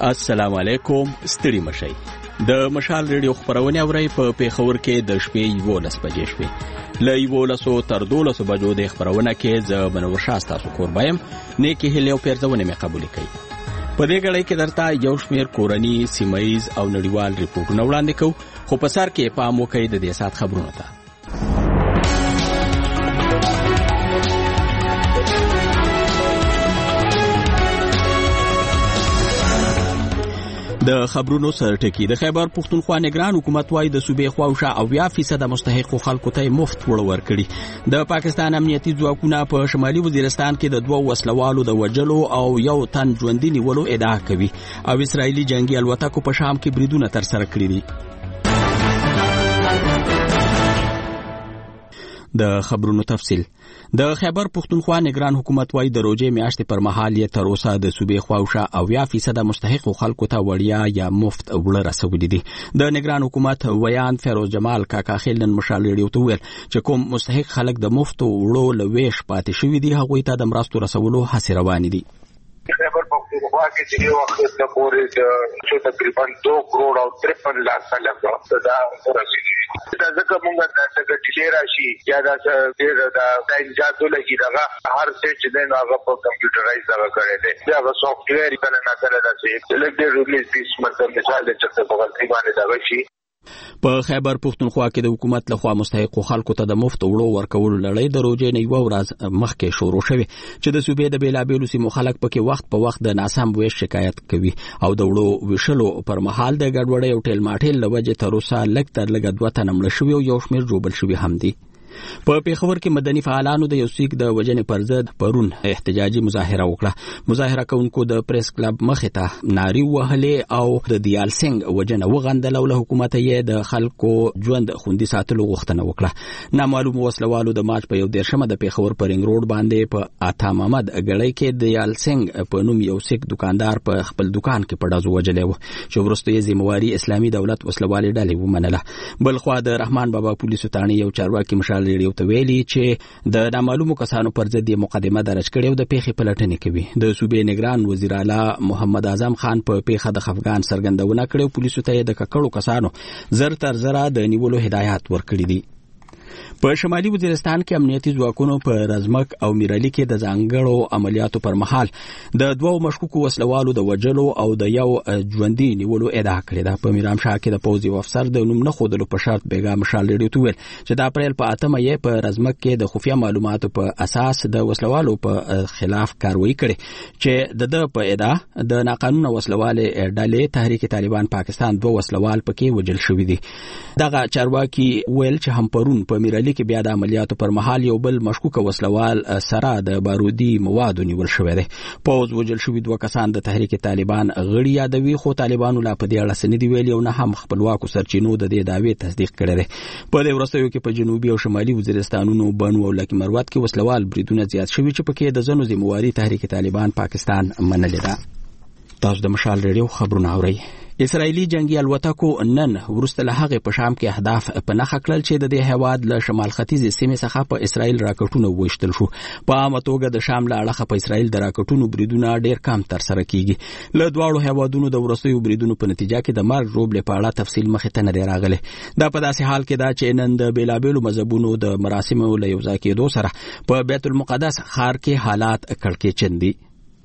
السلام علیکم. ستړي مشئ. د مشال ریډیو خبرونه اورئ په پیښور کې د شپې 11 بجې شوې. له 11 تر 12 بجو د خبرونه کې ز بنور شاستا سکور بایم نیکی هلیو پیرځونه مې قبول کړي. په دې غړې کې درته یو شمیر کورنی سیمایز او نړیوال ریپورتونه وړاندې کوو، خو په سر کې پام وکړئ د دې سات خبرونه ته. د خبرونو سرټکی د خیبر پښتونخوا نگران حکومت وايي د صوبې خواوشا 80% مستحق خلکو ته مفت وړ ورکړي. د پاکستان امنیتي ځواکونه په شمالي وزیرستان کې د 2 وسلوالو د وجلو او یو تن ژوندۍ نیولو ادعا کوي او اسرایلی جنگي الوتکو په شام کې بریدونه تر سره کړي دي. د خبرونو تفصیل. د خیبر پښتونخوا نگران حکومت وايي د روزې میاشتې پر مهال یې تر اوسه د صوبې خواوشا 80% مستحق خلکو ته وړیا یا مفت وړ رسولي دي. د نگران حکومت ویان فیروز جمال کاکا خیلن مشال ریډیو ته ویل چې کوم مستحق خلک د مفت وړو لويش پاتې شوی دي هغوی ته د مرستو رسولو هڅې روانې دي. خیبر پختونخوا کې چې وخت د پورې د تقریبا 2 کروڑ او 53 लाख خلک دا رسیدي. دا ځکه موږ د ډیلی راشي یا دا انجازو لګي دا هر څه چې دین هغه په کمپیوټرایز هغه کړی دی. دا سافټ ویر کله نه کله دا چې لګي ریلیز پیس مطلب مثال چې په غلطي باندې دا شي. په خیبر پښتونخوا کې د حکومت لخوا مستحق خلکو ته د مفت وړو ورکول لړۍ د روزې نه یو ورځ مخکې شروع شوه چې د صوبې د بیلابېلو سیمو خلک پکې وخت په وخت د ناسم ویش شکایت کوي او د وړو وشلو پر مهال د ګډوډۍ او ټیل ماټیل لوجه تر اوسه لږ تر لږه 2 تنه مړ شوي او یو شمیر جوړ شوي هم دي. په پیښور کې مدني فعالانو د یو سیک د وجنې پر ضد پرون احتجاجي مظاهره وکړه. مظاهره کوونکو د پریس کلب مخې ته ناري وهلې او د دیال سنگ وجنه وغندل او له حکومت یې د خلکو ژوند خوندي ساتلو غوښتنه وکړه. نامعلوم وسلوالو د مارچ په 11 د پیښور پر رنګ روډ باندې په عطا محمد غړی کې د دیال سنگ په نوم یو سیک دکاندار په خپل دکان کې پړازو وجلې و چې وروسته یې ذمہواری اسلامي دولت وسلوالې ډلې ومنله. بلخوا د رحمان بابا پولیسو تانی یو چارواکي مشال ریډیو ته ویلي چې د نامعلومو کسانو پر ضد مقدمه درج کړې او د پیښې پلټنې کوي. د صوبې نگران وزیر اعلی محمد اعظم خان په پیښه د خفګان څرګندونه کړې، پولیسو ته د ککړو کسانو زر تر زره د نیولو هدایت ورکړي دي. په شمالي وزیرستان کې امنیتي ځواکونو په رزمک او میرالي کې د ځانګړو عملیاتو پر مهال د 2 مشکوکو وسلوالو د وجلو او د یو ژوندۍ نیولو ادعا کړې ده. په میرام شاه کې د پوځي افسر د نوم نه ښودلو په شرط بیګا مشال ریډیو ته ویل چې د اپریل په 8 یې په رزمک کې د خفیه معلوماتو په اساس د وسلوالو په خلاف کاروایی کړې چې د په ادعا د ناقانونه وسلوالې ډلې تحریک طالبان پاکستان 2 وسلوال پکې وجل شوی دي. دغه چارواکي ویل چې هم پرون په میرالي کې بیا د عملیاتو پر مهال یو بل مشکوک وسلوال سره د بارودي موادو نیول شوی دی. پوز وجل شوی 2 کسان د تحریک طالبان غړي یادوي، خو طالبانو لا په دې اړه څه نه دی ویلي او نه هم خپلواکو سرچینو د دې دعوی تصدیق کړی دی. په دې وروستیو کې په جنوبي او شمالي وزیرستانونو بنو او لکه مروت کې وسلوال بریدونه زیات شوي چې پکې د ځنو ذمہواری تحریک طالبان پاکستان منلې ده. تاسو د مشال ریډیو خبرونه اورئ. اسرایلی جنگي الوتکو نن ورسته له هغه په شام کې اهداف په نخښه کړل چې د دې هواد له شمال ختیځ سیمې څخه په اسرایل راکټونه وشتل شو. په عامه توګه د شام له اړخه په اسرایل د راکټونو بریدونه ډیر کم تر سره کیږي. له دواړو هوادونو د ورستیو بریدونو په نتیجه کې د مرګ روبل په اړه تفصیل مخې ته نه راغلی. دا په داسې حال کې دا چې نن د بیلابېلو مذهبونو د مراسمو له یو ځای کېدو سره په بیت المقدس ښار کې حالات کړکېچن دي.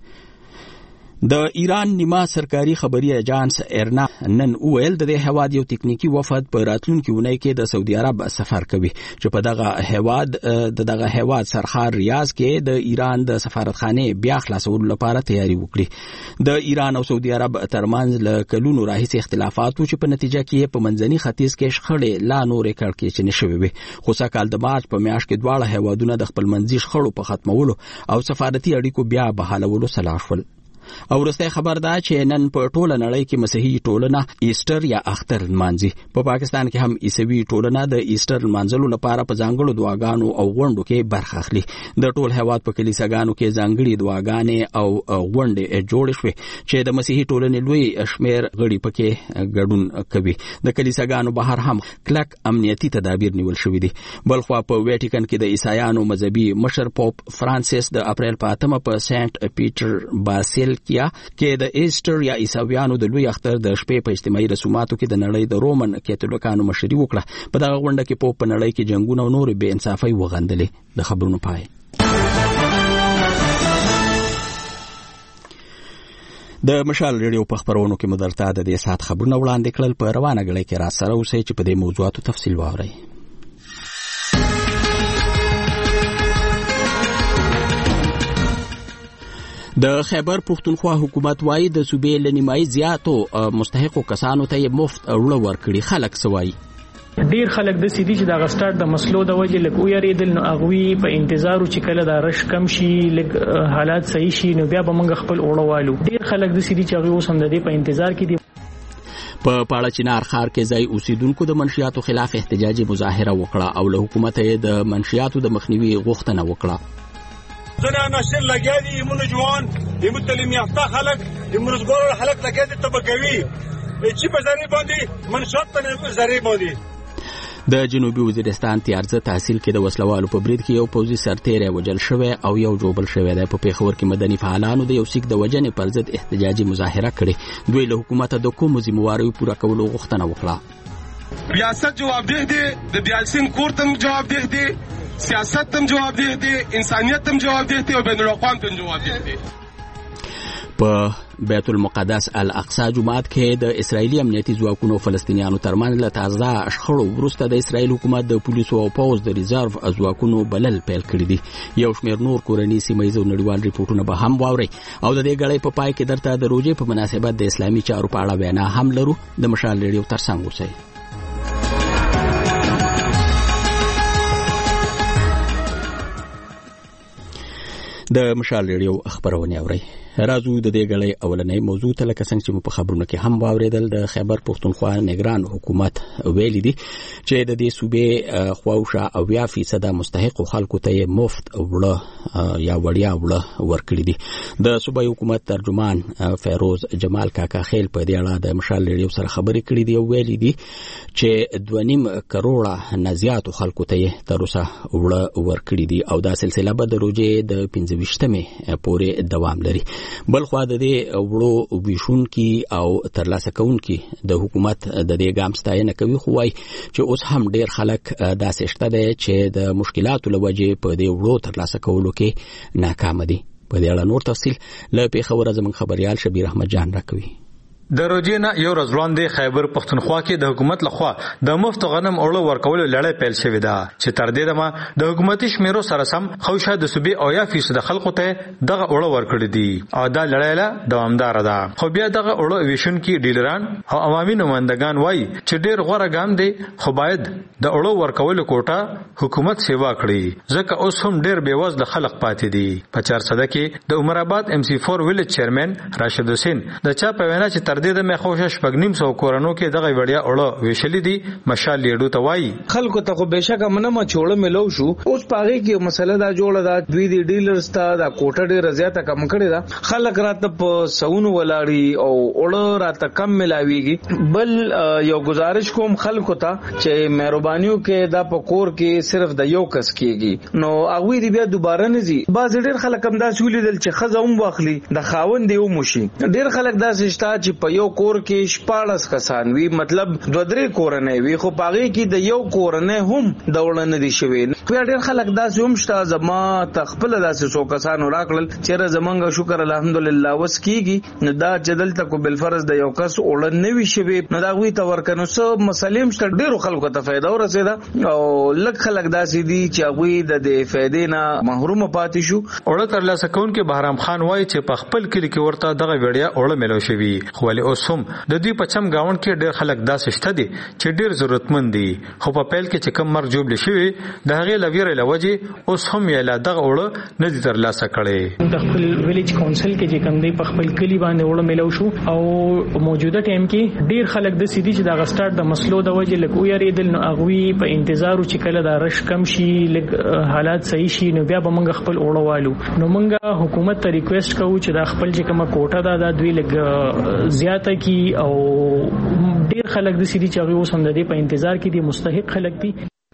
د ایران نیمه سرکاري خبري اژانس ایرنا نن ویل د هواد یو تکنیکی وفد په راتلونکي اونۍ کې د سعودي عرب سفر کوي چې په دغه هواد سرخار ریاض کې د ایران د سفارتخانه بیا خلاصولو لپاره تیاری وکړي. د ایران او سعودي عرب ترمنځ له کلونو راهیسې اختلافات و چې په نتیجه کې په منځني ختیځ کې شخړې لا نورې کړکېچنې شوې وي. خو سکهال د مارچ په میاشت کې دواړه هوادونه د خپل منځي شخړو په ختمولو او سفارتي اړیکو بیا بحالولو سلا شول. او ورسته خبر ده چې نن په ټوله نړۍ کې مسیحي ټولنه ایسټر یا اختر لمانځي. په پاکستان کې هم عیسوي ټولنه د ایسټر لمانځلو لپاره په ځانګړو دعاګانو او غونډو کې برخه اخلي. د ټول هیواد په کلیساګانو کې ځانګړي دعاګانې او غونډې جوړې شوې چې د مسیحي ټولنې لوی شمیر غړي پکې ګډون کوي. د کلیساګانو بهر هم کلک امنیتي تدابیر نیول شوې دي. بلخوا په ویټیکن کې د عیسایانو مذهبي مشر پوپ فرانسیس د اپریل په 8 په سنت پیټر باسل فیلادلفیا کې د ایسټر یا عیسویانو د لوی اختر د شپې په اجتماعي رسوماتو کې د نړۍ د رومن کاتولیکانو مشري وکړه. په دغه غونډه کې پوپ په نړۍ کې جنگونه او نور بې انصافي وغندلې. د خبرونو پای. د مشال ریډیو په خبرونو کې مدرته د دې سات خبرونه وړاندې کړل. په روانه غړي کې را سره اوسئ چې په دې موضوعاتو تفصیل واورئ. د خیبر پښتونخوا حکومت وايي د صوبې لنیمای زیاتو مستحقو کسانو ته مفت وړ ورکړي. خلک سوای ډیر خلک د سیدی چې د غسټارټ د مسلو د وجه لکه ویریدل نو اغوي په انتظار چې کله د رش کم شي لکه حالات صحیح شي نو بیا به موږ خپل اوړوالو. ډیر خلک د سیدی چې هغه اوس هم د دې په انتظار کې دي. په پاړه چنار ښار کې ځای اوسیدونکو د منشیاتو خلاف احتجاجي مظاهره وکړه او له حکومت یې د منشیاتو د مخنیوي غوښتنه وکړه. زنا نشر لګیا دي ایمون جوان ایمون تعلیم یافته خلک ایمون زګور خلک لګیا دي طبقوي چې په ځای باندې منشات په ځای باندې. د جنوبي وزیرستان تیارزه تحصیل کې د وسلوالو په برید کې یو پوځي سرتیری وژل شوی او یو جوبل شوی دی. په پیښور کې مدني فعالانو د یو سیک د وژنې پر ضد احتجاجي مظاهره کړې. دوی له حکومت د کومو ذمہواریو پوره کولو غوښتنه وکړه. ریاست جوابدeh دی، د بیالسین کور تم جوابدeh دی، سیاست تم جوابدeh دی، انسانیت تم جوابدeh دی او بین الاقوام تم جوابدeh دی. په بیت المقدس الاقصی جماعت کې د اسرایلی امنیتي ځواکونو فلسطینیانو ترمنځ له تازه شخړو وروسته د اسرایل حکومت د پولیسو او پوز د ریزرو ځواکونو بلل پیل کړی دي. یو شمېر نور کورني سیمایي او نړیوال ریپورتونه به هم واوري او د دې غړې په پای کې درته د روزې په مناسبت د اسلامي چارو په اړه وینا هم لرو. د مشال ریډیو ترڅنګ اوسئ. د مشال ریډیو خبرونه اورئ. راځو د دې غړې اولنۍ موضوع ته لکه څنګه چې په خبرونو کې هم واوریدل. د خیبر پښتونخوا نگران حکومت ویلي دي چې د دې صوبې خواوشا 80% مستحق خلکو ته مفت وړه یا وړیا وړه ورکړي دي. د صوبې حکومت ترجمان فیروز جمال کاکا خیل په دې اړه د مشال ریډیو سره خبرې کړې دي او ویلي دي چې 2.5 کروڑه نه زیات خلکو ته تر اوسه وړه ورکړي دي او دا سلسله به د روزې د 15مې پورې دوام لري. بلخوا د دې وړو ویشونکي او ترلاسه کوونکي د حکومت د دې ګام ستاینه کوي خو وايي چې اوس هم ډیر خلک داسې شته دي چې د مشکلاتو له وجې په دې وړو ترلاسه کولو کې ناکام دي. په دې اړه نور تفصیل له پیښور زموږ خبريال شبیر احمد جان راکوي. د روزینا یو ورځ وړاندې خیبر پښتونخوا کې د حکومت لخوا د مفت غنم اورلو ورکولو لړۍ پیل شوې ده چې تر دې دمه د حکومتي شمیرو سره سم خوشا د صوبې او 80% خلکو ته دغه اورلو ورکړي دي او دا لړۍ لا دوامدار ده. خو بیا دغه اورلو ویشن کې ډیلران او عوامي نمائندگان وایي چې ډیر غوړه ګام دي خو باید د اورلو ورکولو کوټه حکومت سیوا کړي ځکه اوس هم ډیر بیوزله خلک پاتې دي. په 400 کې د عمر آباد MC4 ویلج چیرمن راشد حسین د چا په وینا چې تر دې د مخوشه شپږنیم سو کورونو کې دغه وړیا اورلو ویشلې دي. مشال لیډو ته وایي خلکو ته خو بهشکه منمه چوړه ملو شو. اوس پاره کې مسله دا جوړه ده دوی دی ډیلرز ته دا کوټه ډیره زیاته کم کړی ده. خلک راته په سونو ولاړی او اورلو راته کم ملاويږي. بل یو گزارش کوم خلکو ته چې مهربانيو کې دا په کور کې صرف د یو کس کېږي نو هغه دی بیا دوباره نه زی. باز ډیر خلک هم دا سولېدل چې خزوم واخلي د خاوند دیو موشي. ډیر خلک دا شته چې په یو کور کې 14 کسان وی مطلب 2-3 کورنۍ وی خو پاغي کې د یو کورنۍ هم دولنه دي شوی. ډیر خلک دا هم شته زما تخپل داسې سو کسان راکړل چې زمونږ شکر الحمدلله وس کیږي. دا جدل تکو بل فرض د یو کس اولن نه وی شوی نو دا وی تور کنو سو مسلم شته ډیر خلکو ته فائدہ ورسېده او لک خلک داسې دي چې هغه د فائدې نه محروم پاتې شو. اورل ترلاسه کون کې بهرام خان وایي چې په خپل کلی کې ورته دغه وړیا اورل ملو شوی خو اوس هم د دوی په چم گاوند کې ډېر خلک داسې شته دي چې ډېر ضرورتمند دي خو په پیل کې چې کم مرګ جوړ شي د هغه لویره لوجه اوس هم یې لا دغه وړ نه دي ترلاسه کړي. د خپل ویلیج کونسل کې چې کم دی په خپل کلی باندې وړ ملو شو او موجوده ټیم کې ډېر خلک د سیدی چې د غسټارټ د مسلو د وجه لکه یریدل نو اغوي په انتظار چې کله د رش کم شي لکه حالات صحیح شي نو بیا به موږ خپل وړوالو نو موږ حکومت ته ریکوست کوو چې د خپل چې کومه کوټه دا دوی لګ زیات کی او ډیر خلک د سړي چې هغه اوس هم د دې په انتظار کې دي مستحق خلک دي.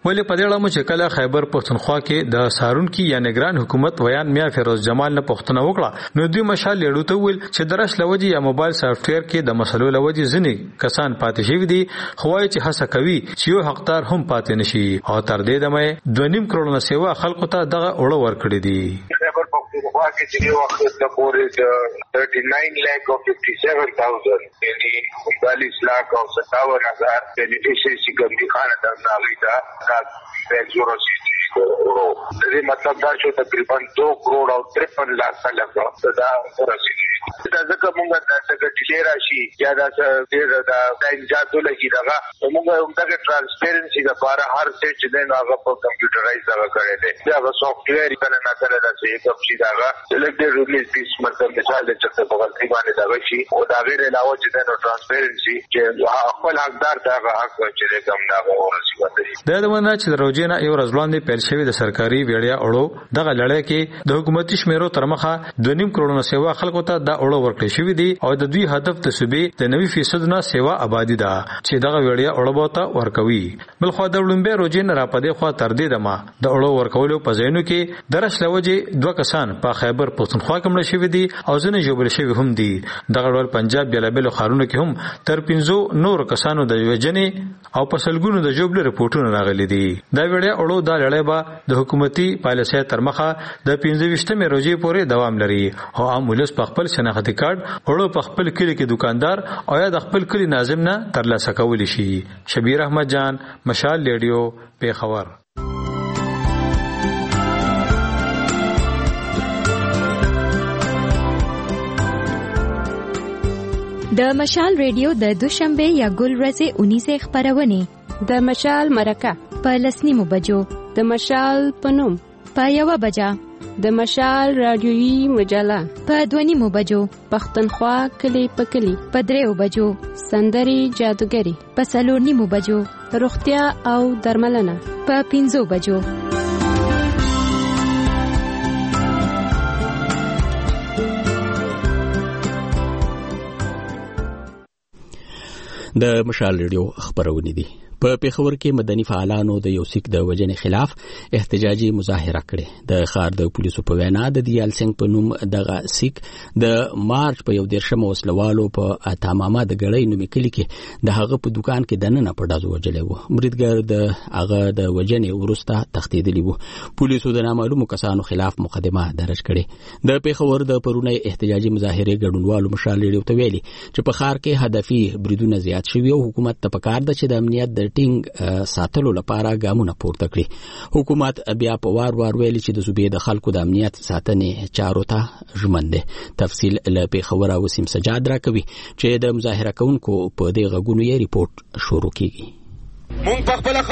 ولې په دې اړه چې کله خیبر پښتونخوا کې د سارونکي یا نگران حکومت ویان میا فیروز جمال نه پښتنه وکړه نو دوی مشال لیړو ته ویل چې درش لوجي یا موبایل سافټویر کې د مسلو لوجي ځنی کسان پاتې شوی دي خوای چې هڅه کوي چې یو حقدار هم پاتې نشي او تر دې دمه 2.5 کروڑ نه سیوا خلکو ته دغه اوړه ورکړي دي. خیبر پختونخوا کې چې یو وخت د پورې 39 लाख और 57,000 یعنی 39 लाख और 57,000 بینیفیشری ګمدي خاندان ناغي دا پیسو رسیدي دې مطلب دا چې تقریبا 2 کروڑ او 53 लाख خلک دا رسیدي. دا ځکه موږ دا څنګه ډیلی راشي یا دا ډېر دا انجازو لګي دا موږ همدغه ترانسپیرنسي لپاره هر څه چې دی هغه په کمپیوټرایز هغه کړی دی هغه سافټویر کله نه کله دا چې کوم شي دا لږ ډېر ریلیز پیس مطلب مثال دی چې په غلطي باندې دا شي او دا غیر علاوه چې دا ترانسپیرنسي چې خپل حقدار دا حق چې کوم دا ورسیږي. دا د ونه چې روزانه یو ورځ پیل شوی د سرکاري ویډیا اړو دغه لړۍ کې د حکومتي شمیرو تر مخه 2.5 کروڑ نه سیوا خلکو ته دا اړو ورکړی شوی دی او د دوی هدف د صوبې د 90% نه سیوا آبادی ده چې دغه ویډیا اړو بوته ورکوي. بلخو د وړاندې روزین را پدې خو تر دې دمه د اړو ورکولو په ځینو کې درش لوجي 2 کسان په خیبر پښتونخوا کې مړ شوی دي او ځنه جوړ شوی هم دي. دغه ډول پنجاب بلابل خارونو کې هم تر 15 نور کسانو د وجنې او په سلګونو د جوړ رپورټونه راغلي دي. دا ویډیا اړو د لړۍ د حکومتي پالیسۍ تر مخه د 15 روزي پورې دوام لري او عام ولس په خپل شناختی کارت اړو په خپل کلی کې دکاندار او یا د خپل کلی ناظم نه ترلاسه کولی شي. شبیر احمد جان، مشال ریډیو، پیښور. د مشال ریډیو د دوشنبه یا ګل ورځې 19 خبرونه د مشال مرکه په 10 بجو، د مشال پنوم په 1 بجا، د مشال رادیویی مجله په 2 بجو، پښتونخوا کلی په کلی په 3 بجو، سندري جادوګری په 4 بجو، روغتیا او درملنه په 5 بجو. د مشال ریډیو خبرونه دي. په پیښور کې مدني فعالانو د یو سیک د وجنې خلاف احتجاجي مظاهره کړې. د ښار د پولیسو په وینا د دیال سنگ په نوم دغه سیک د مارچ په 11 وسلوالو په اتامامه د غړې نومي کلی کې د هغه په دکان کې دننه په ډازو وجلې وو. مریدګر د هغه د وجنې ورسته تختیدلی وو. پولیسو د نامعلومو کسانو خلاف مقدمه درج کړې. د پیښور د پرونی احتجاجي مظاهره ګډونوالو مشال لري ته ویلي چې په ښار کې هدفي بریدونه زیات شوي او حکومت ته پکار ده چې د امنیت د ټینګ ساتلو لپاره ګامونه پورته کړي. حکومت بیا په وار ویلي چې د صوبې د خلکو د امنیت ساتنې چارو ته ژمن دی. تفصیل له پیښور وسیم سجاد راکوي چې د مظاهره کوونکو په دې غږونو یې ریپورت شروع کیږي. مونږ په خپل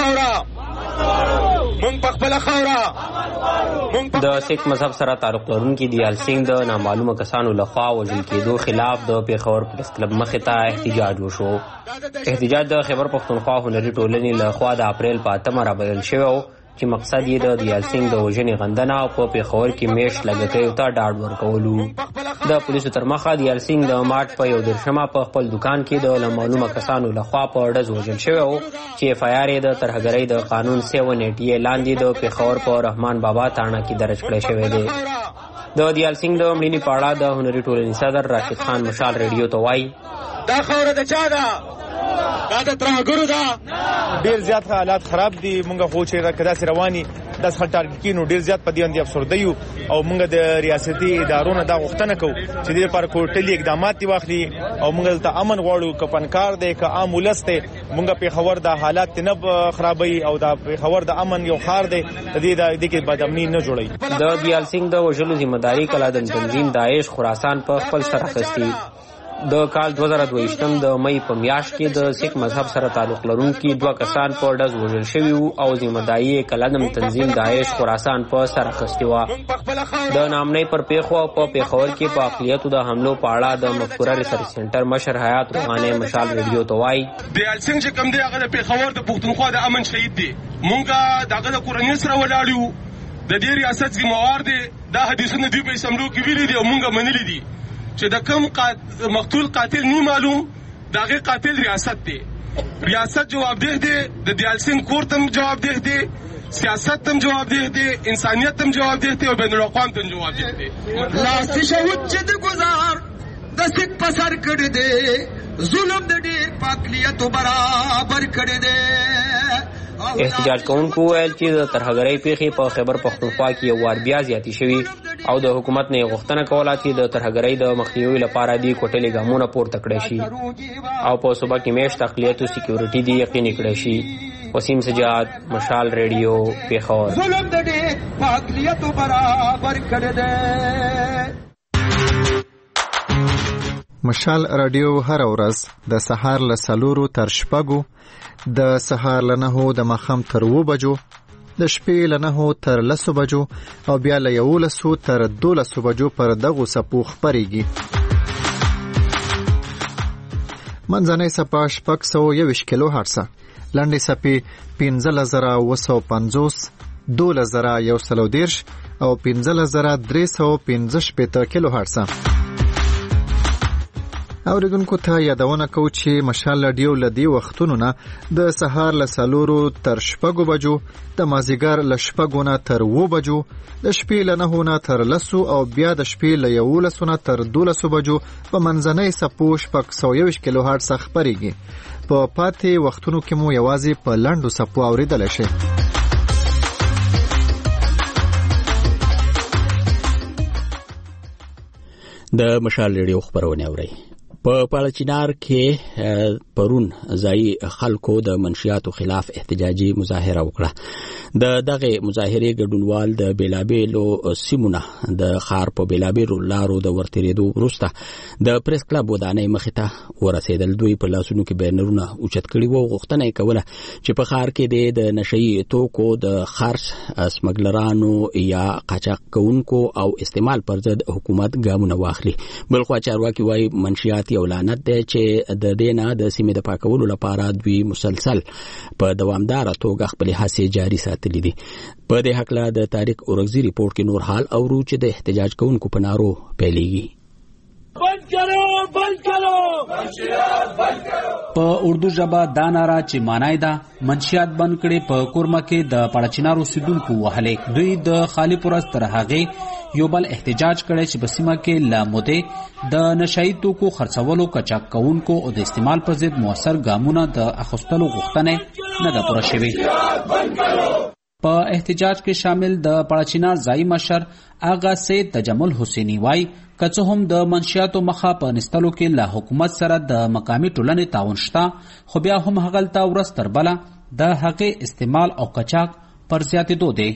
خاوره د سیک مذهب سره تعلق لرونکي دیال سنگ د نامعلومه کسانو لخوا وژل کېدو خلاف د پیښور پریس کلب مخې ته احتجاج وشو. احتجاج د خیبر پښتونخوا هنري ټولنې لخوا د اپریل په 8 رابلل شوی او چې مقصد یې د دیال سنگ د وژنې غندنه او په پیښور کې میش لګښتیو ته ډاډ ورکولو. د پولیسو تر مخه دیال سنگ د مارچ په 11 په خپل دکان کې د نامعلومه کسانو لخوا په ډز وژل شوی او چې اف آی آر یې د ترهګرۍ د قانون 780 لاندې د پیښور په رحمان بابا تاڼه کې درج کړی شوی دی. د دیال سنگ د مړینې په اړه د هنري ټولنې صدر راشد خان مشال ریډیو ته وایي دا خوره د چا ده؟ دا د ترهګرو ده. ډېر زیات حالات خراب دي. مونږ خو چې کداسې رواني داس خل ټارګټ کینو ډېر زیات په دې باندې افسرده یو او مونږ د ریاستي ادارو نه دا غوښتنه کوو چې دې لپاره کوټلي اقدامات دي واخلي او مونږ ته امن غواړو. کپنکار دی که عام ولس دی مونږ په خبر د حالات نه خرابوي او دا په خبر د امن یو خار دی د دې کې بدامني نه جوړي. د دیال سنگ د وژلو ذمہداري کله د تنظیم داعش خراسان په خپل سر اخیستی. د کال 2022 د مئی په میاشت کې د سیک مذهب سره تعلق لرونکي 2 کسان په ډز وژل شوي او ذمہداري کلدم تنظیم داعش خراسان په سر اخیستی و. د نامنۍ پر پیښو په پیښور کې په اقلیتو د حملو په اړه د مفکوره ریسرچ سنټر مشر حیات روحاني مشال ریډیو ته وایي دیال سنگ چې کوم دی هغه د پیښور د پښتونخوا د امن شهید دی. مونږه دغه د کورنۍ سره ولاړو د دې ریاست ذمہوار دی. دا حدیثونه دی په سملو کې ویلي دي او مونږه منلي دي چې د کم مقتول قاتل نه معلوم داغه قاتل ریاست دی. ریاست جوابدeh دی د دیالسین کور تم جوابدeh دی سیاست تم جوابدeh دی انسانیت تم جوابدeh دی او بین الاقوام تم جوابدeh دی لاس شهود چې د گزار د سک پسر کړی دی ظلم د ډیر پاکلیت برابر کړی دی. احتجاج کوونکو ویل چې د ترهګرۍ پیښې په خیبر پختونخوا کې یو وار بیا زیاتې شوي او د حکومت نه غوښتنه کوله چې د ترهګرۍ د مخنیوي لپاره دې کوټلې ګامونه پورته کړی شي او په صوبه کې میشت اقلیتو سکیورټي دې یقیني کړی شي. وسیم سجاد، مشال ریډیو، پیښور. ظلم د ډیر پاکلیت برابر کړی دی. مشال رادیو هر ورځ د سهار له 4 تر 6 د سهار له 9 د ماښام تر 2 بجو د شپې له 9 تر 10 بجو او بیا له 11 تر 12 بجو پر دغه سپو خبريږي. منځنۍ سپا 621 کیلو هرتز، لنډې سپې 15950، 12110 او 15315 کیلو هرتز. اوریدونکو ته یادونه کو چې مشال رادیو لدی وختونو نه د سهار له 4 تر 6 بجو، د مازیګر له 6 نه تر 2 بجو، د شپې له 9 نه تر 10 او بیا د شپې له 11 نه تر 12 بجو په منځنۍ سپو 621 کیلو هرتز خبريږي. په پاتې وختونو کې مو یوازې په لنډو سپو اوریدل شي. د مشال ریډیو خبرونه اوري. په پالچینار کې پرون ځای خلکو د منشیاتو خلاف احتجاجي مظاهره وکړه. د دغه مظاهره ګډونوال د بیلابیلو سیمونه د خار په بیلابیلو لارو د ورتریدو وروسته د پریس کلب ودانۍ مخې ته ورسېدل. دوی په لاسونو کې بینرونه اوچت کړي وو، غوښتنه یې کوله چې په خار کې د نشئی توکو د خرڅ، سمګلرانو یا قاچاق کوونکو او استعمال پر ضد حکومت ګامونه واخلي. بلخوا چارواکي وايي منشیات یو لعنت دی چې د دینه د سیمې د پاکولو لپاره دوی مسلسل په دوامدار توګه خپل هڅې جاري ساتلې دي. په دې حق له د تاریخ اورغزي ریپورت کې نور حال او چې د احتجاج کوونکو په نارو پیلېږي. بند کرو بند کرو منشیات بند کرو. په اردو ژبه دا ناره چې معنی ده منشیات بند کړي په کورمه کې د پړچینارو سیدونکو وهلې. دوی د خالی پرست تر هغه یو بل احتجاج کړي چې په سیمه کې لامده د نشئی توکو خرڅولو، قاچاق کوونکو او د استعمال پر ضد موثر ګامونه د اخیستلو غوښتنه نه ده پوره شوې. په احتجاج کې شامل د پړچینار ځای مشر آغا سید تجمل حسینی وای که هم د منشیاتو مخه په نستلو کې له حکومت سره د مقامی ټولنې تعاون شته، خو بیا هم هغلته ورځ تر بله د هغې استعمال او قاچاق پر زیاتېدو دی.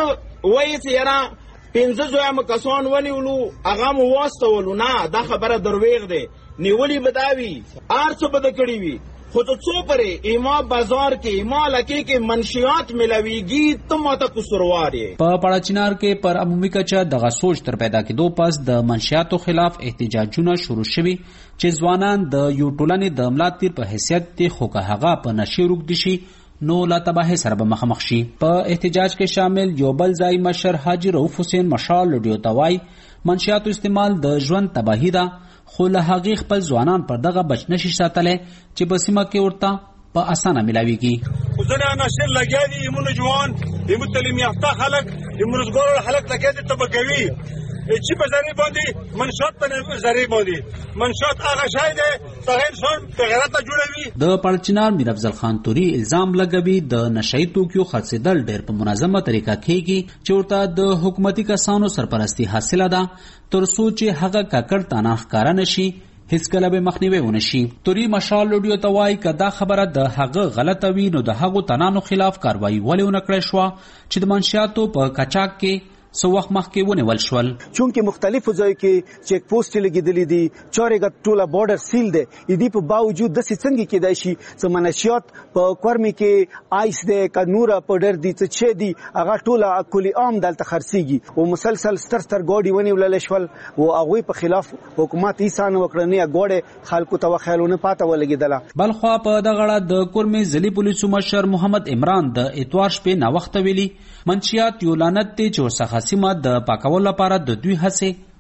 که وایي چې یاره 15 زویمه کسان ونیولو هغه مو واستولو، نه دا خبره درویغ دی. نیولې به دا وي هر څه به د کړي وي، خو ته څو پرې ایما بازار کې ایما لکې کې منشیات ملاویږي ته ماته قصوروار یې. په پړچینار کې پر عمومي کچه دغه سوچ تر پیدا کېدو پس د منشیاتو خلاف احتجاجونه شروع شوي چې ځوانان د یو ټولنې د ملا تیر په حیثیت دي، خو که هغه په نشي روږدي شي نو لا تباهی سره به مخامخ شي. په احتجاج کې شامل یو بل ځای مشر حاجی رؤف حسین مشال رادیو توای منشیاتو استعمال د ژوند تباهی ده، خو له هغې خپل ځوانان پر دغه بچ نشي ساتلی چې په سیمه کې ورته په اسانه ملاویږي. خو ځینې عناصر لګیا دي، ایمونه جوان، ایمو تعلیم یافته خلک، ایمو روزګار خلک لګیا دي طبقوي چې په ذریعه باندې منشات په ذریعه باندې منشات هغه شی دی چې انسان په غیرت جوړوي. د پړچینار میر افضل خان توري الزام لګوي د نشئی توکو خرڅېدل ډېر په منظمه طریقه کېږي چې ورته د حکومتي کسانو سرپرستی حاصله ده، تر څو چې هغه ککړ تانه ښکاره نشي، هیڅ کله به مخنیوي ونشي. توري مشال رادیو ته وایي که دا خبره د هغه غلطه وي نو د هغو تنانو خلاف کاروایي ولې ونه کړی شوه چې د منشیاتو په قاچاق کې سو وخت مخکې ونیول شول. چونکه مختلفو ځایو کې چیک پوسټ لګیدلې دي، چورې ټوله بارډر سیل دی، دې په باوجود د څنګه کېدای شي چې منشیات په کورمي کې آیس دی که نوره پډر دي چې دي هغه ټوله کلی عام دلته خرڅېږي او مسلسل ستر ګاډي ونیول شول او هغوی په خلاف حکومت ایسان وکړه نه ګاډي خلکو ته وخیلونه پاته ولګېدله. بلخوا په دغه اړه د کورمي ضلعي پولیسو مشر محمد عمران د اتوار شپې ناوخته ویلي منشیات یو لعنت دی چې ورڅخه سیمه د پاکولو لپاره د دوی هڅې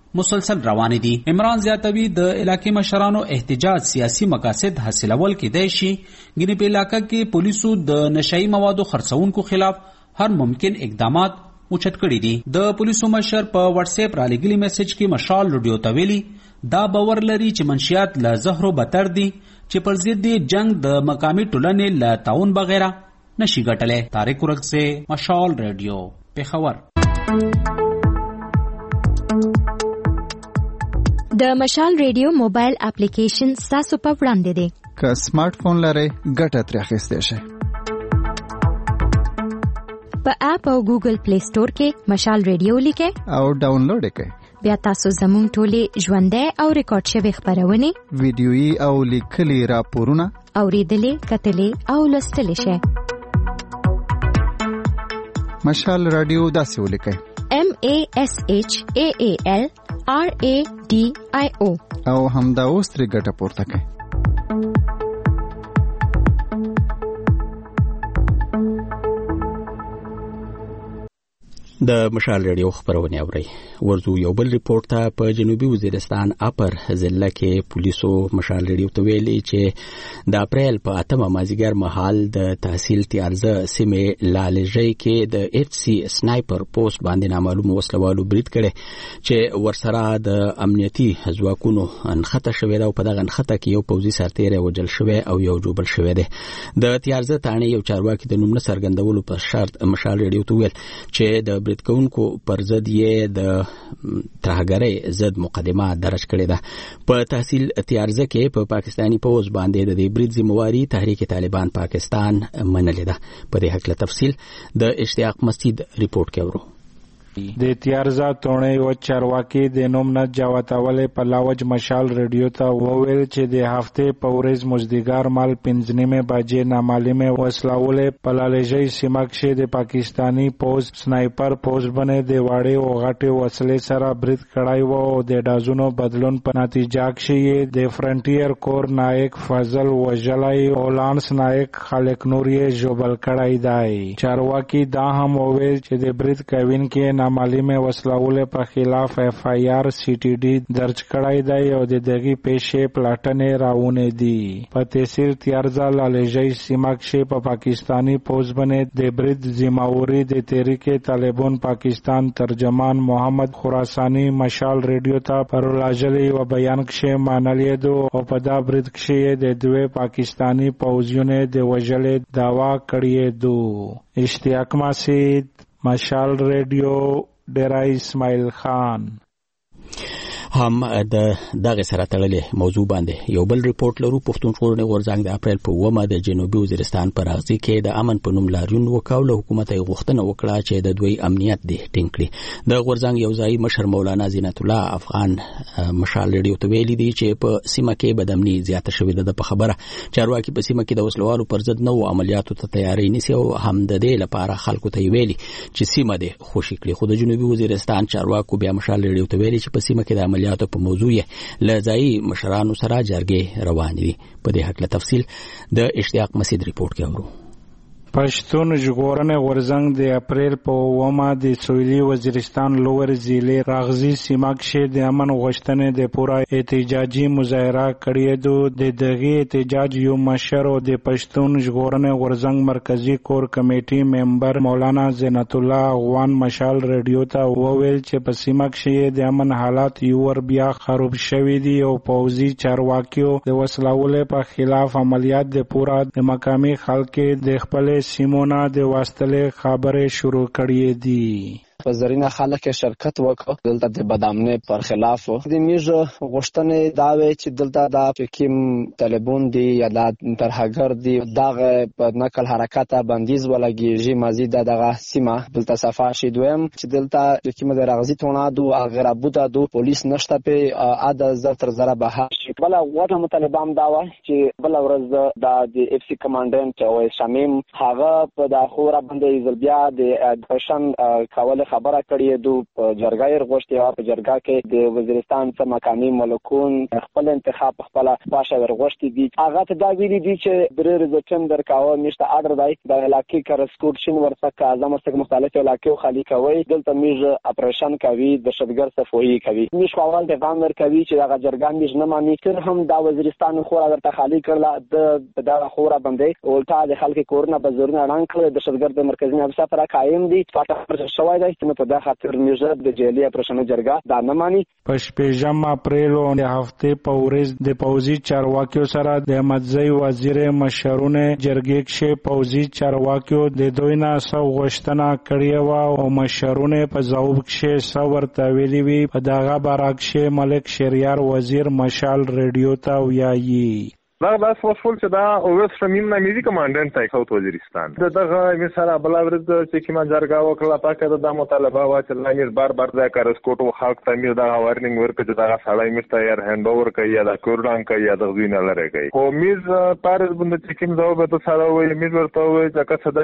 مسلسل روان دي. عمران زیاتوي د علاقې مشرانو احتجاج سیاسي مقاصد حاصلول کېدای شي، ګینه په علاقې کې پولیسو د نشئی موادو خرڅونکو خلاف هر ممکن اقدامات اوچت کړي دي. د پولیسو مشر په واتس اپ را لګلي میسج کې مشال رډیو ته ویلي دا باور لري چې منشیات له زهرو بتر دي چې پر ضد جنگ د مقامی ټولنې له تعاون بغیر نشي ګټلې. طارق ورکزے، مشال رادیو، پیښور. د مشال ریډیو موبایل اپلیکیشن تاسو په وړاندې دی. که سمارټ فون لرئ ګټه ترې اخیستی شئ. په اپ او ګوګل پلی سٹور کې مشال ریډیو لیکئ او ډاونلوډ یې کړئ. بیا تاسو زموږ ټولې ژوندۍ او ریکارډ شوې خپرونې، ویډیويي او لیکلي راپورونه اوریدلې، کتلې او لوستلې شئ. مشال رادیو داسې ولیکئ: MASHAAL RADIO او همدا اوس ترې ګټه پورته کړئ. د مشال ریډیو خبرونه اوري. ورزو یو بل ریپورت ته په جنوبي وزیرستان اپر ضلع کې پولیسو مشال ریډیو ته ویلي چې د اپریل په 8 مازیګر مهال د تحصیل تیارزه سیمې لالجې کې د FC سنایپر پوسټ باندې نامعلوم وسلوالو برید کړي چې ورسره د امنیتي ځواکونو انخته شوې ده او په دغه انخته کې یو پوځي سرتیری وژل شوی او یو جوبل شوی دی. د تیارزه تانه یو چارواکي د نوم نه څرګندولو په شرط مشال ریډیو ته ویل چې د برید کوونکو پر ضد یې د ترهګرۍ ضد مقدمه درج کړې ده. په تحصیل تیارزه کې په پاکستانی پوز باندې د دې برید ذمہواری تحریک طالبان پاکستان منلې ده. په دې حق له تفصیل د اشتیاق مسجد ریپورت کې ورو. د تیارزا تونې و چارواکي د نوم نه جاوتاولې په لاوج مشال ریډیو ته وویل چې د هفته په ورځ مزدګار مال 15 بجې نامعلومه وسلاولې په لالجې سیمه کې د پاکستانی پوز سنایپر پوسټ باندې د واړې او غټې وسلې سره برید کړای وو او د ډازونو بدلون په نتیجه کې د فرنټیر کور نائک فضل وجلای او لانس نائک خالق نوري جوبل کړای دی. چارواکي دا هم وویل چې د برید کوین کې نامعلومه وسلواله په خلاف FIR CTD درج کړای دی او د دغه پیښې پلاټنې راونه دي. په تحصیل تیارزا لالجې سیمه کې په پاکستانی پوز باندې د برید ذمہواری د تحریک طالبان پاکستان ترجمان محمد خراسانی مشال ریډیو ته پر لاجلې و بیان کې مانلې دو او په دا برید کې د دوه پاکستانی پوزیونه د وجلې داوا کړی دو. اشتیاق مسجد، مشال ریډیو، ډیرا اسماعیل خان. هم د دغه سره تړلې موضوع باندې یو بل ریپورت لرو. پښتونخوا غورځنګ د اپریل په 9 د جنوبي وزیرستان په راغزي کې د امن په نوم لاریون وکاوله. حکومت یې غوښتنه وکړه چې د دوی امنیت دې ټینګ کړي. د غورځنګ یو ځای مشر مولانا زینت الله افغان مشال ریډیو ته ویلي دي چې په سیمه کې بدامني زیاته شوې ده. په خبره چارواکي په سیمه کې د وسلوالو پر ضد نو عملیاتو ته تیاری نیسي او هم د دې لپاره خلکو ته ویلي چې سیمه دې خوشي کړي. خو د جنوبي وزیرستان چارواکو بیا مشال ریډیو ته ویلي چې په سیمه کې د عملیاتو په موضوع لځای مشرانو سره جرګې روان دي. په دې حق له تفصیل د اشتیاق مسجد ریپورت کې اورو. پښتون ژغورنې غورځنګ د اپریل په 9 د سویلي وزیرستان لوور ضلع راغزي سیمه کې د امن غوښتنې د پوره احتجاجي مظاهره کړې دو. د دغه احتجاج یو مشر او د پښتون ژغورنې غورځنګ مرکزی کور کمیټي ممبر مولانا زینت الله افغان مشال ریډیو ته وویل چې په سیمه کې د امن حالات یو ور بیا خراب شوي دي او پوځي چارواکیو د وسلوالو په خلاف عملیات د پوره د مقامی خلکو د خپل سیمونه د واستلې خبرې شروع کړې دي. په زرینه خلک شرکت وکړ دلته د بدامنۍ پر خلاف د میژ غوښتنې دا وی چې دلته د کوم طالبان دی یا د ترهګر دی دغه په نقل حرکت بندیز ولګي مزید دغه سیمه دلته صفه شي. دویم چې دلته کوم د راغزي تونه دو غرابوده دو پولیس نشته په اده زتر زره به شي. بل وټه مطالبه دا و چې بل ورځ د FC کمانډنټ او شمیم هغه په د خورا باندې زلبیا د پښن کول خبره کړې دو جرګه ورغوښتي او په جرګه کې د وزیرستان څخه مقامي ملکون خپل انتخاب خپل پاشه ورغوښتي دي. هغه ته دا ویلي دي چې درې ورځې درکاوه میشته اډر دی د علاقې کرسکوټشن ورڅخه اعظم څخه مختلف علاقې خالی کوي دلته میږ اپریشن کوي د شتګر صفوي کوي میش خپل د غامر کوي چې هغه جرګه میږ نه مانی تر هم دا وزیرستان خو راته خالی کړل د دا خورا باندې ولټا د خلک کورونه بزرګ اعلان کړ د شتګر د مرکزي افسر پر قائم دي فاټر شوی دی چې په دا خاطر میږ د جیلی اپریشن جرګه دا نه مانی. په شپږم اپریل او د هفته په ورځ د پوزي چارواکیو سره د مدځي وزیر مشرونه جرګې کې پوزي چارواکیو د دوی نه سو غوښتنه کړې و او مشرونه په ځواب کې سو ورته ویلي وي. په دغه برعکس ملک شهریار وزیر مشال ریډیو ته ویایي دا وسول چې دا اوس فمین نامې کمانډنټ تای خو وزیرستان دغه مثال بل ورځ چې کیما جرګه وکړه پاکه د مطالبه وا چې لاندې بار بار ځای کارسکوټ او خلک ته مې دا وارنینګ ورکړي چې دا سړی مې تیار هند اوور کوي یا دا کوردان کوي یا د غوینه لره کوي او میز پارس بند چې کیم ځواب ته سره وایي میز ورته وایي چې صدا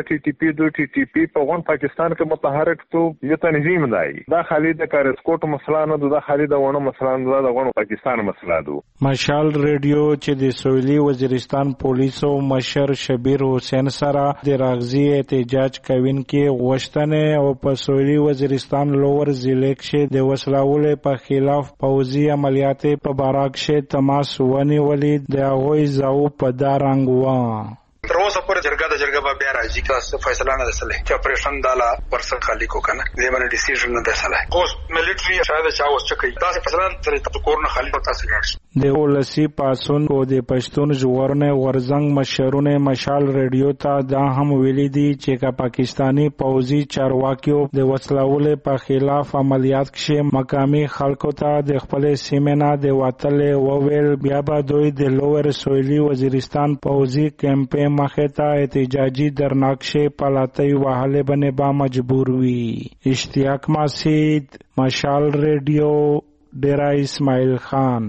ټي پی په غون پاکستان کې متحرک تو یو تنظیم دی دا خالي د کارسکوټ مسله نه دا خالي د ونه مسله نه دا غون پاکستان مسله دو. مشال ریډیو چې د سویلي وزیرستان پولیسو مشر شبیر حسین سره د راغزي احتجاج کوونکې غوښتنې او په سویلي وزیرستان لوور ضلع کې د وسلوال په خلاف پوځي عملیات په باراک کې تماس ونیولې د هغوی ځاو په دا رنګ و. تر اوسه پورې جرګه به بیا راځي که فیصله نه وسله چې اپریشن دالا ورسره خالی کو کنه دې باندې ډیسیژن نه وسله اوس ملټری شاید چا اوس چکی تاسو فیصله ترې کورن خالی کو تاسو ګرځي د ولسی پاسون او د پښتون ژغورنې ورزنګ مشرونه مشال ریډیو ته دا هم ویلي دي چې کا پاکستانی پوځي چارواکیو د وسلوال په خلاف عملیات کې مقامی خلکو ته د خپل سیمه د وتل او ویل بیا به دوی د لوور سویلي وزیرستان پوځي کمپاین مخه احتجاجی درناکشه پلاتی وحاله بنے با مجبور وی. اشتیاق ماسید مشال ریڈیو ڈیرا اسماعیل خان.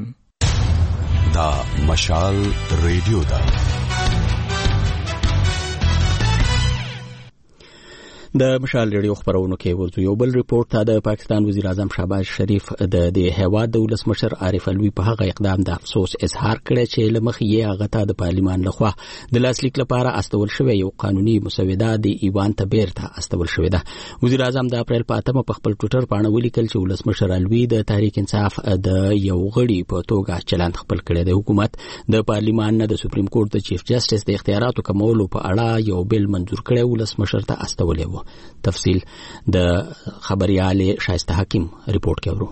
دا مشال ریڈیو دا د مشال ریډیو خبرونو کې ورته یو بل ریپورت ته د پاکستان وزیر اعظم شهباز شریف د هیواد د ولسمشر عارف علوي په هغه اقدام د افسوس اظهار کړی چې لمخې یې هغه ته د پارلیمان لخوا د لاسلیک لپاره استول شوی یو قانوني مسوده د ایوان ته بیرته استول شوی ده. وزیر اعظم د اپریل په 8 په خپل ټوئیټر باندې ولیکل چې ولسمشر علوي د تحریک انصاف د یو غړي په توګه چلند خپل کړی دی. حکومت د پارلیمان نه د سپریم کورټ د چیف جسټس د اختیاراتو کمولو په اړه یو بل منظور کړی ولسمشر ته استولې و. تفصیل د خبريال شایسته حکیم رپورت کوي.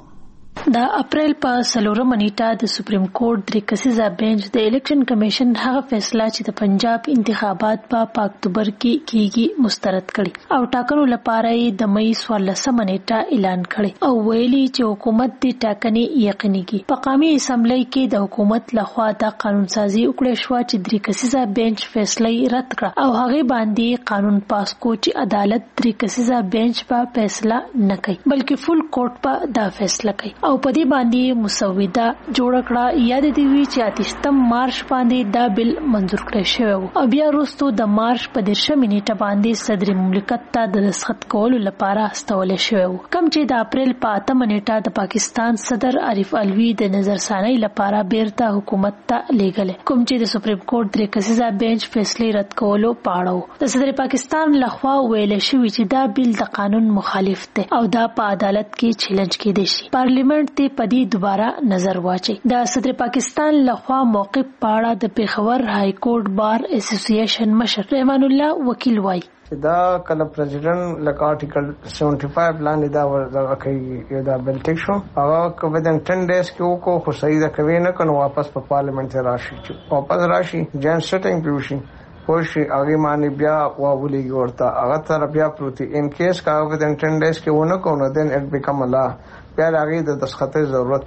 د اپریل په 4 نیټه د سپریم کورټ د کسیزا بنچ د الیکشن کمیشن هغه فیصله چې د پنجاب انتخابات په اکتوبر کې کیږي مسترد کړي او ټاکنو لپاره یې د مئی 14 نیټه اعلان کړي او ویلي چې حکومت د ټاکنې یقیني کړي. په قومي اسمبلی کې د حکومت لخوا د قانون سازي وکړه شو چې د کسیزا بنچ فیصله رد کړه او هغه باندې قانون پاس کو چې عدالت د کسیزا بنچ په فیصله نه کوي بلکې فل کورټ په دا فیصله کوي او په دې باندې مسوده جوړ کړه. یاد دی وی چې 8 مارچ باندې دا بل منظور کړی شو او بیا وروسته د مارچ په 10 نیټه باندې صدر مملکت ته د دستخط کولو لپاره استول شو کوم چې د اپریل په 8 نیټه د پاکستان صدر عارف علوي د نظرثانی لپاره بیرته حکومت ته لیږل کوم چې د سپریم کورټ د کسیزا بنچ فیصله رد کولو پاړو. د صدر پاکستان لخوا ویل شوی چې دا بل د قانون مخالف دی او دا په عدالت کې چیلنج کېدی شي. پارلیمنت ته پدی دوباره نظر واچي. د صدر پاکستان لخوا موقف پاړه د پیښور های کورټ بار اسوسییشن مشر رحمان الله وکیل وای دا کله پریزیدنت لکه آرټیکل 75 لاندې دا ورغه کوي دا بل ټیک شو هغه کوم د 10 ډیز کې وکړو خو صحیح ده کوي نه کنه واپس په پارلیمنت راشي چې واپس راشي جن سټینګ پیوشي پوښي هغه باندې بیا واولېږي ورته هغه تر بیا پروتي ان کیس کا ود 10 ډیز کې ونه کو نو دین اټ بیکم لا بیا هغه د دستخط ضرورت نه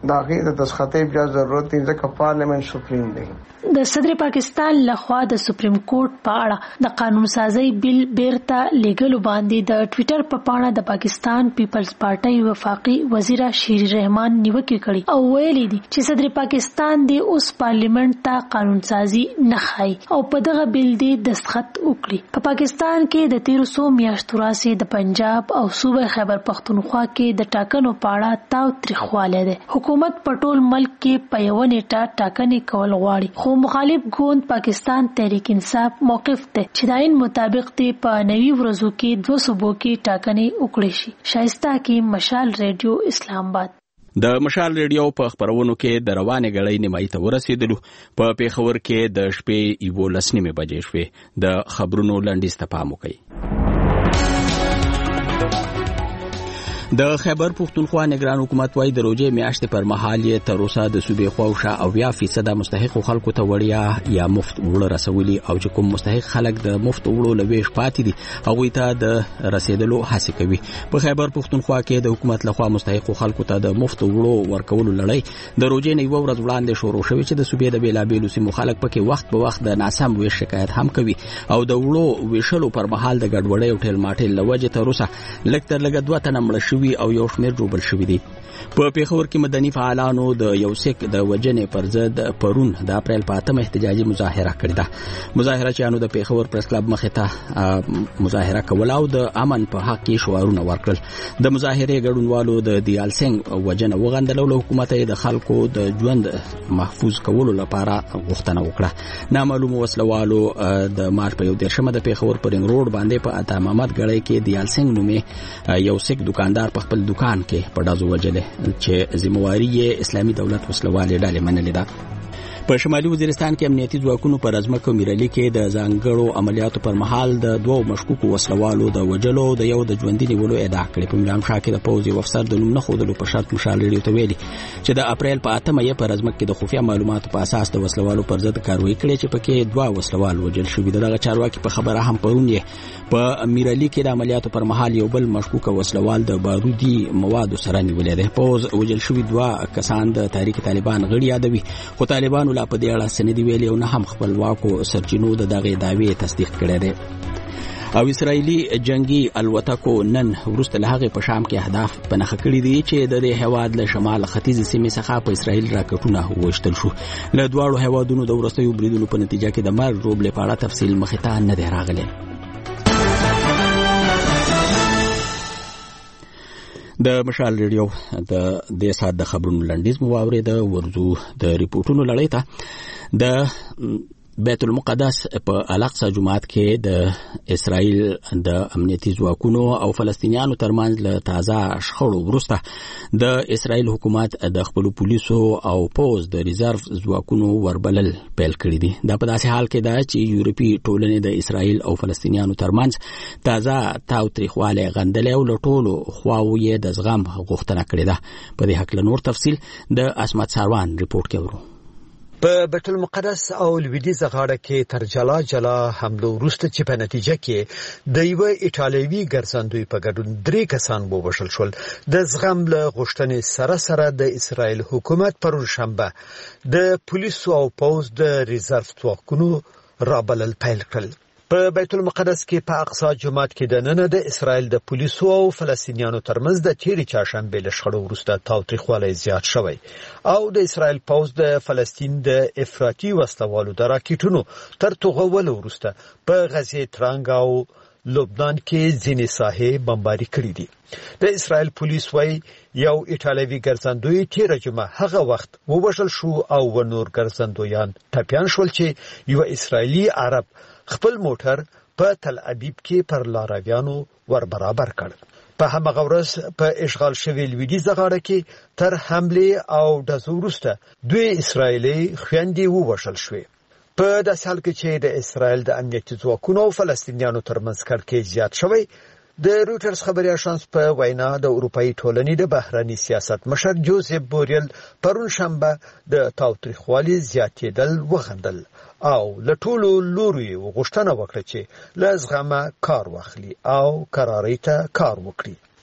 دا غي د دسخطې بیا ضرورت دی ځکه پارلیمنت سپریم دی. د صدر پاکستان لخوا د سپریم کورټ په اړه د قانون سازي بل بیرته لیګلو باندې د ټوئیټر په پاڼه د پاکستان پیپلز پارټي وفاقي وزیر شیر رحمان نیوکه کړې او ویلي دي چې صدر پاکستان دی اوس پارلیمنت ته قانون سازي نه خای او په دغه بل دی دستخط وکړي. په پاکستان کې د 1300 میاشتو راځي د پنجاب او صوبه خیبر پختونخوا کې د ټاکنو په اړه تاو تریخواله ده. حکومت په ټول ملک کې په یو نیټه ټاکنې کول غواړي خو مخالف ګوند پاکستان تحریک انصاف موقف ته چې د عین مطابق ته په نوي ورځو کې 2 صوبو کې ټاکنې وکړي شي. شایسته کې مشال ریډیو اسلام آباد. د مشال ریډیو په خبرونو کې د روانې غړې نیمایي ته ورسېدلو. په پیښور کې د شپې 11:30 بجې شوې. د خبرونو لنډیز ته پام وکړئ. د خیبر پختونخوا نگران حکومت وايي د روزې میاشتې پر مهال یې تر اوسه د صوبې خواوشا 80% مستحق خلکو ته وړیا یا مفت وړ رسولي او چې کوم مستحق خلک د مفت وړو لويش پاتې دي هغه ته د رسیدلو هڅه کوي. په خیبر پختونخوا کې د حکومت لخوا مستحق خلکو ته د مفت وړو ورکولو لړۍ د روزې نه یو ورځ وړاندې شروع شوې چې د صوبې د بیلابېلو سیمو خلک پکې وخت په وخت د ناسم ویش شکایت هم کوي او د وړو ویشلو پر مهال د ګډوډۍ او ټیل ماټیل لوجه تر اوسه لکه تر لګ 2 تنه مړ شوي او یو شمېر جوړ شوی دی. په پیښور کې مدني فعالانو د یو سیک د وجنې پر ضد پرون د اپریل په 8 احتجاجي مظاهره کړې ده. مظاهره چانو د پیښور پریس کلب مخې ته مظاهره کول او د امن په حق کې شعارونه ورکړل. د مظاهرې ګډونوالو د دیال سنگ وجنه وغندلو له حکومت د خلکو د ژوند محفوظ کولو لپاره غوښتنه وکړه. نامعلوم وسلوالو د مارچ په 11 د پیښور پر رنګ روډ باندې په عطا محمد ګړی کې دیال سنگ نومې یو سیک دکاندار په خپل دکان کې په دازو وجله چې ذمہواری یې اسلامي دولت وسلوالې ډلې منلې ده. په شمالي وزیرستان کې امنیتي ځواکونو پر ازمکه میرالي کې د ځانګړو عملیاتو پر مهال د 2 مشکوکو وسلوالو د وجلو د یو د ژوندۍ نیولو ادعا کړې. په میرام شاه کې د پوز یو افسر د نوم نه خودلو په شرط مشال لري ته ویلي چې د اپریل په 8 یې پر ازمکه د خفیا معلوماتو په اساس د وسلوالو پر ضد کاروایی کړې چې پکې 2 وسلوال وجل شوي. دغه چارواکي په خبره هم پرون یې په میرالي کې د عملیاتو پر مهال یو بل مشکوک وسلوال د بارودي موادو سره نیولې ده. پوز وجل شوي 2 کسان د تحریک طالبان غړي یادوي خو طالبانو لا په دې اړه دی ویلي او نه هم خپلواکو سرچینو د دغه دعوی تصدیق کړی دی. او اسرایلی جنگي الوتکو نن ورسته له هغه په شام کې اهداف پنهخ کړی دي چې د دې هواد له شمال ختیځ سیمې څخه په اسرایل راکټونه وشتل شو. له دواړو هوادونو د ورستیو بریدونو په نتیجه کې د مرګ روبلې په اړه تفصیل مخې ته نه دی راغلی. د مشال ریډیو د سات د خبرونو لنډیز مو واورید. ورزو د ریپورتونو لړۍ ته د بیت المقدس په الاقصی جماعت کې د اسرائیل د امنیتي ځواکونو او فلسطینیانو ترمنځ له تازه شخړو وروسته د اسرائیل حکومت د خپل پولیسو او پوز د ریزرو ځواکونو وربلل پیل کړی دي. دا په داسې حال کې ده چې یورپی ټولنې د اسرائیل او فلسطینیانو ترمنځ تازه تاو تریخواله غندلې او له ټولو خواوو یې د زغم غوښتنه کړې ده. په دې حق له نور تفصیل د اسمت ساروان ریپورت کې ورو. په بیت المقدس او لویدیځ غاړه کې تر جلا حملو وروسته چې په نتیجه کې د یو ایټالوي ګرځندوی په ګډون 3 کسان ووژل شول. د زغم له غوښتنې سره د اسرائیل حکومت پرون شنبه د پولیسو او پوز د ریزرو ځواکونو رابلل پیل کړل. په بیت المقدس کې په اقصی جماعت کې د نن د اسرائیل د پولیسو او فلسطینیانو ترمنځ د تیری چهارشنبه له شخړو وروسته تاوتریخوالی زیات شوی او د اسرائیل پوز د فلسطین د افراطي وسلوالو د راکټونو تر توغولو وروسته په غزه ترنګ او لبنان کې ځینې ساحې بمباري کړې دي. د اسرائیل پولیس وايي یو ایټالوي ګرځندوی تیر جمعه هغه وخت ووژل شو او نور ګرځندویان ټپیان شول چې یو اسرائیلي عرب خپل موټر په تل ابیب کې پر لارویانو ور برابر کړ. په همغه ورځ په اشغال شوی لویدیځ غاړه کې تر حمله او د وروسته 2 اسرایلی خويندې ووژل شوې. په داسې حال کې چې د اسرائیل د امنیتي ځواکونو او فلسطینیانو ترمنځ کړکېچ زیات شوی، د رویټرز خبري اژانس په وینا د اروپאי ټولنې د بهرنی سیاست مشر جوزف بوریل پرون شنبه د تاوتریخوالي زیاتېدل وغندل او له ټولو لوري غوښتنه وکړه چې له زغمه کار واخلي او قرارۍ ته کار وکړي.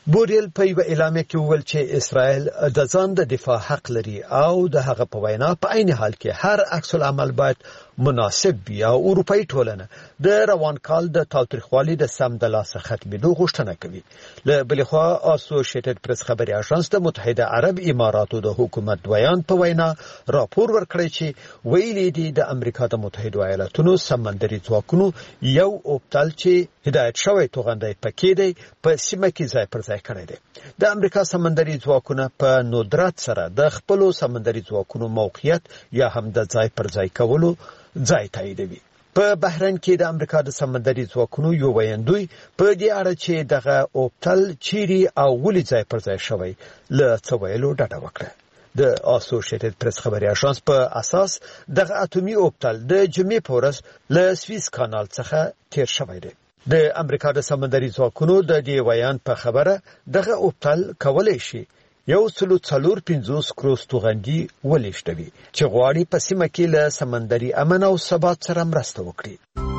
بوریل په یو اعلامیه کې وویل چې اسرائیل د ځان د دفاع حق لري او د هغه په وینا په عین حال کې هر عکس العمل باید مناسب وي او اروپאי ټولنه د روان کال د تاوتریخوالي د سم د لاسه ختمېدو غوښتنه کوي. له بلې خوا اسوسییټډ پریس خبري اژانس د متحده عرب اماراتو د حکومت دویان په وینا راپور ورکړی چې ویلي دي د امریکا د متحده ایالاتونو سمندري ځواکونو یو اوبتل چې هدایت شوی توغندی پکې دی په سیمه کې ځای پر ځای کړی دی. د امریکا سمندري ځواکونه په ندرت سره د خپل سمندري ځواکونو موقعیت یا هم د ځای پر ځای کولو ځای تاییدوي. په بحرین کې د امریکا د سمندري ځواکونو یو ویاندوی په دې اړه چې دغه اوبتل چیرې او ولې ځای پر ځای شوی له څه ویلو ډډه وکړه. د اسوسییټډ پریس خبري اژانس په اساس دغه اټومي اوبتل د جمعې په ورځ له سویس کانال څخه تیر شوی دی. د امریکا د سمندري ځواکونو د دې ویان په خبره دغه اوبتل کولای شي 1.45 کروز توغندي ولېشتوي چې غواړي په سیمه کې له سمندري امن او ثبات سره مرسته وکړي.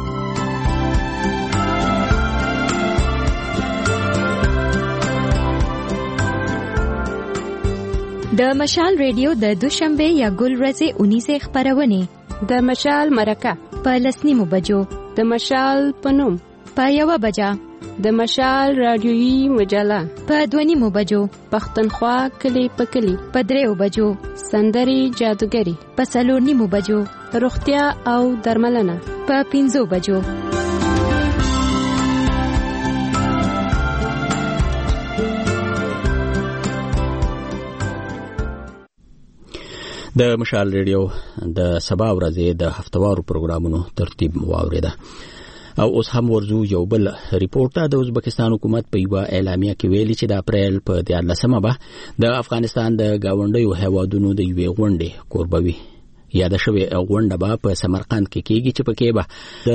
د مشال ریډیو د دوشنبه یا ګل ورځې 19 خبرونه د مشال مرکه په 10 بجو د مشال پنوم په 1 بجا د مشال رادیویی مجله په 2 بجو پښتونخوا کلی په کلی په 3 بجو سندري جادوګری په 4 بجو روغتیا او درملنه په 5 بجو. د مشال ریډیو د سبا ورځې د هفتوارو پروګرامونو ترتیب واوریده او اوس هم ورزو یو بل ریپورټ د ازبکستان حکومت په یو اعلامیه کې ویلي چې د اپریل په 14مه به د افغانستان د گاونډیو هیوادونو د یوې غونډې قربوي. یاد شوی غونډه به په سمرقند کې کېږي چې پکې به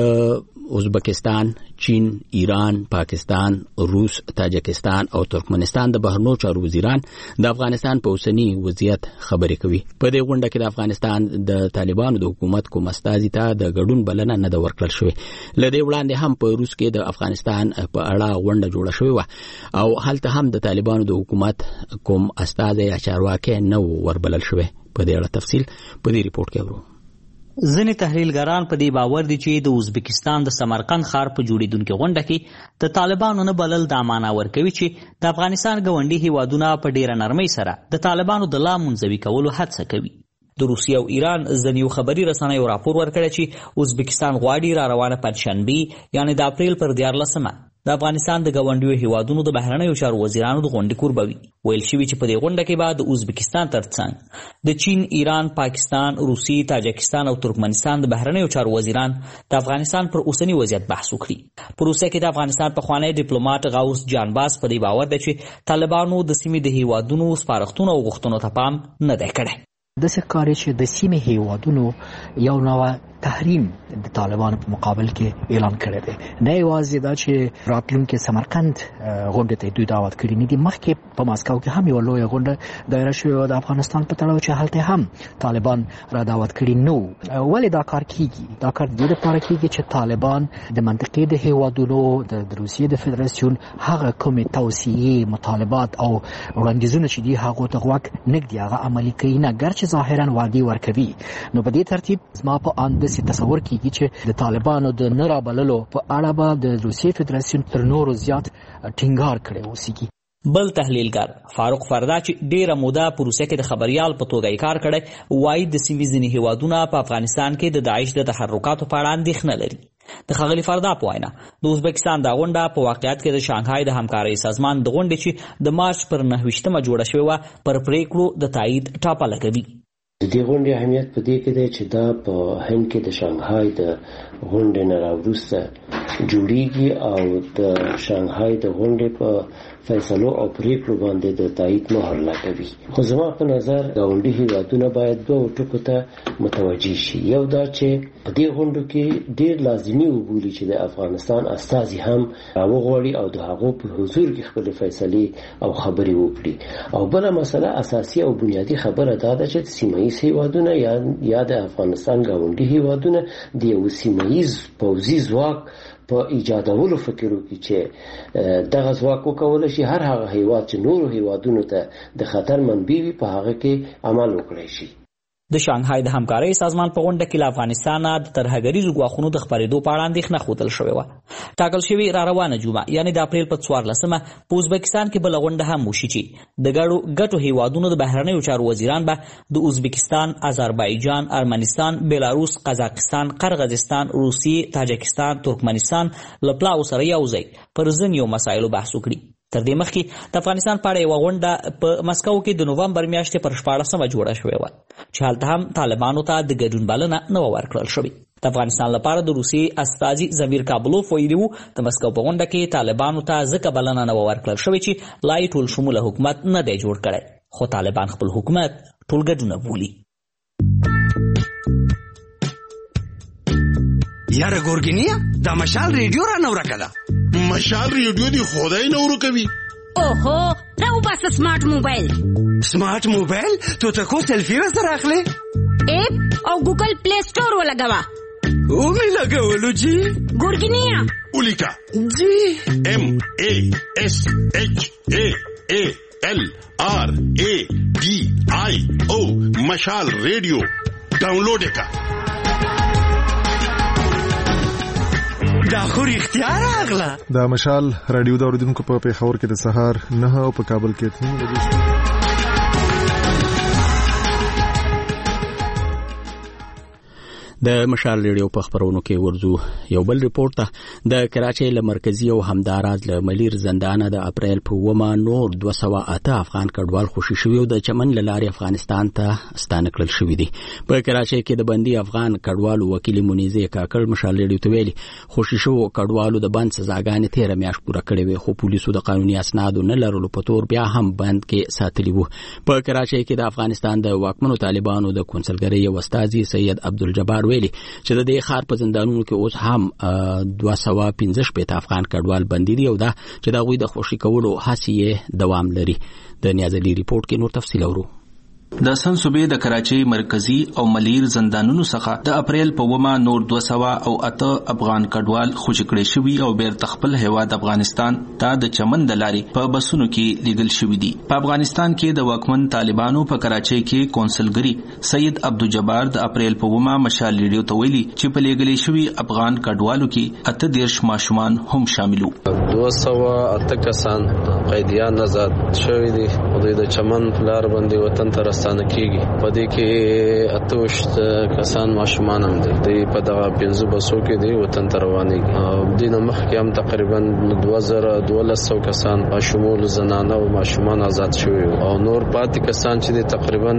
د ازبکستان، چین، ایران، پاکستان، روس، تاجکستان او ترکمنستان د بهرنیو چارو وزیران د افغانستان په اوسنی وضعیت خبرې کوي. په دې غونډه کې د افغانستان د طالبانو د حکومت کوم استازي ته د ګډون بلنه نه ده ورکړل شوې. لدې وړاندې هم په روس کې د افغانستان په اړه غونډه جوړه شوې و او هلته هم د طالبانو د حکومت کوم استازي یا چارواکي نه وربلل شوې. په دې اړه تفصیل په دې ریپورت کې ورو. ځینې تحلیلګران په دې باور دي چې د ازبکستان د سمرقند ښار په جوړیدونکو غونډه کې د طالبانو نه بلل دا معنا ورکوي چې د افغانستان ګاونډي هیوادونه په ډیره نرمۍ سره د طالبانو د لا منځوي کولو هڅه کوي. د روسیې او ایران ځینې خبري رسنیو راپور ورکړی چې ازبکستان غواړي را روانه پنځشنبه یعنی د اپریل پر 14مه د افغانستان د ګاونډیو هیوادونو د بهرنیو چارو وزیرانو د غونډې قربوي. ویل شوي چې په دې غونډه کې به د ازبکستان ترڅنګ د چین، ایران، پاکستان، روسي، تاجکستان او ترکمنستان د بهرنیو چارو وزیران د افغانستان پر اوسنی وضعیت بحث وکړي. په روسیه کې د افغانستان پخوانی ډیپلوماټ غوث جانباز په دې باور دی چې طالبانو د سیمې د هیوادونو سپارښتنو او غوښتنو ته پام نه دی کړی. د سکاري چې د سیمې هیوادونو یو نوع تحریم د طالبانو په مقابل کې اعلان کړی دی. نه یوازې دا چې راتلونکي سمرقند غونډې ته دوی دعوت کړي نه دي، مخکې په ماسکو کې هم یو لویه غونډه دایره شوې د افغانستان په تړاو چې هلته هم طالبان را دعوت کړي نو. ولې دا کار کیږي؟ دا کار د دې لپاره کیږي چې طالبان د منطقې د هیوادونو د روسیې د فدراسیون هغه کومې توصیې، مطالبات او وړاندیزونه چې دي هغو ته غوږ نږدي، هغه عملي کوي نه، ګرچې ظاهرا وعدې ورکوي. نو په دې ترتیب زما په اند تصور کیږي چې د طالبانو د نه رابللو په اړه به د روسیې فدراسیون تر نورو زیات ټینګار کړی اوسېږي. بل تحلیلګر فاروق فردا چې ډیره موده په روسیه کې د خبريال په توګه کار کړی وایي د سیمې ځینې هیوادونه په افغانستان کې د داعش د تحرکاتو په اړه اندېښنه لري. د ښاغلي فردا په وینا د ازبکستان د غونډه په واقعیت کې د شانګهای د همکارۍ سازمان د غونډې چې د مارچ پر 29مه جوړه شوې وه پر پریکړو د تایید ټاپه لګوي. د دې غونډې اهمیت په دې کې دی چې دا په هند کې د شانګهای د غونډې نه راوروسته جوړیږي او د شانګهای د غونډې په فیصلو او پریکړو باندې د تایید مهر لګوي. خو زما په نظر ګاونډي هیوادونه باید دوه ټکو ته متوجه شي. یو دا چې په دې غونډو کې ډیر لازمي وبولي چې د افغانستان استازي هم راوغواړي او د هغو په حضور کې خپل فیصلې او خبرې وکړي. او بله مسله اساسي او بنیادی خبره دا ده چې سیمه‌ایز هیوادونه یا د افغانستان ګاونډي هیوادونه د یو سیمه‌ایز پوځي ځواک په ایجادولو فکر وکړي چې دغه ځواک وکولای شي هر هغه هیواد چې نورو هیوادونو ته د خطر منبع وي په هغه کې عمل وکړي شي. د شانګهای د همکارۍ سازمان په غونډه کې له افغانستان د ترهګریزو ګواښونو د خپرېدو په اړه اندېښنه ښودل شوې وه. ټاکل شوې را روانه جمعه یعنې د اپریل په 14مه په ازبکستان کې بله غونډه هم وشي چې د ګډو هیوادونو د بهرنیو چارو وزیران به د ازبکستان، آذربایجان، ارمنستان، بیلاروس، قزاقستان، قرغیزستان، روسیې، تاجکستان، ترکمنستان له پلاو سره یو ځای پر ځینو مسایلو بحث وکړي. تر دې مخکې د افغانستان په اړه یوه غونډه په مسکو کې د نومبر میاشتې پر 14مه جوړه شوې وه چې هلته هم طالبانو ته د ګډون بلنه نه وه ورکړل شوې. د افغانستان لپاره د روسیې استازي زمیر کابلوف ویلي وو د مسکو په غونډه کې طالبانو ته ځکه بلنه نه وه ورکړل شوې چې لا یې ټول شموله حکومت نه دی جوړ کړی، خو طالبان خپل حکومت ټولګډونه بولي. یاره ګورګینیا دا مشال ریډیو را نه ورکه ده. مشال ریډیو دی خدای نه ورکوي. اوهو دا وباس سمارټ موبایل. سمارټ موبایل تو ته کو سیلفي را سره اخلي؟ اپ او ګوګل پلی سٹور ولګوا. او می لګولو جی. ګورګینیا ولیکا جی MASHALRADIO مشال ریډیو ډاونلوډ کا. دا خو رښتیا راغله. د مشال رادیو د اوریدونکو په پیښور کې د سهار 9 او په کابل کې 3 بجې. د مشال ریډیو په خبرونو کې ورځو یو بل ریپورت ته. د کراچۍ له مرکزی او همداراز له ملیر زندانه د اپریل په 9 نور 208 افغان کډوال خوشي شوي او د چمن له لارې افغانستان ته ستانه کړل شوي دي. په کراچۍ کې د بندي افغان کډوالو وکیل منیزه کاکړ مشال ریډیو ته ویلي خوشي شو کډوالو د بند سزاګانې 13 میاشت پوره کړې وي، خو پولیسو د قانوني اسنادو نه لرلو په تور بیا هم بند کې ساتلي وو. په کراچۍ کې د افغانستان د واکمنو طالبانو د کونسلګرۍ یو استازي سید عبدالجبار ویلي چې د دې ښار په زندانونو کې اوس هم 215 افغان کډوال بندي دي او دا چې د هغوی د خوشي کولو هڅې دوام لري. د نیازلي ریپورت کې نور تفصیل اورو. د سن صوبې د کراچۍ مرکزی او ملیر زندانونو څخه د اپریل په 9 نور 208 افغان کډوال خوشي کړي شوي او بیرته خپل هیواد افغانستان ته د چمن د لارې په بسونو کې لیږل شوي دي. په افغانستان کې د واکمن طالبانو په کراچۍ کې کونسلګري سید عبدالجبار د اپریل په 9 مشال ریډیو ته ویلي چې په لیږلې شوي افغان کډوالو کې 38 ماشومان هم شامل وو. 208 کسان قیدیان آزاد شوي دي او د چمن لار باندې وطن ته ستانه کیږي. په دې کې 28 کسان ماشومان هم دي. د په دغه 15 بسو کې دي وطن ته روانېږي. او د مخکې هم تقریبا 2200 کسان شمول زنانه او ماشومان آزاد شوي او نور پاتې کسان چې تقریبا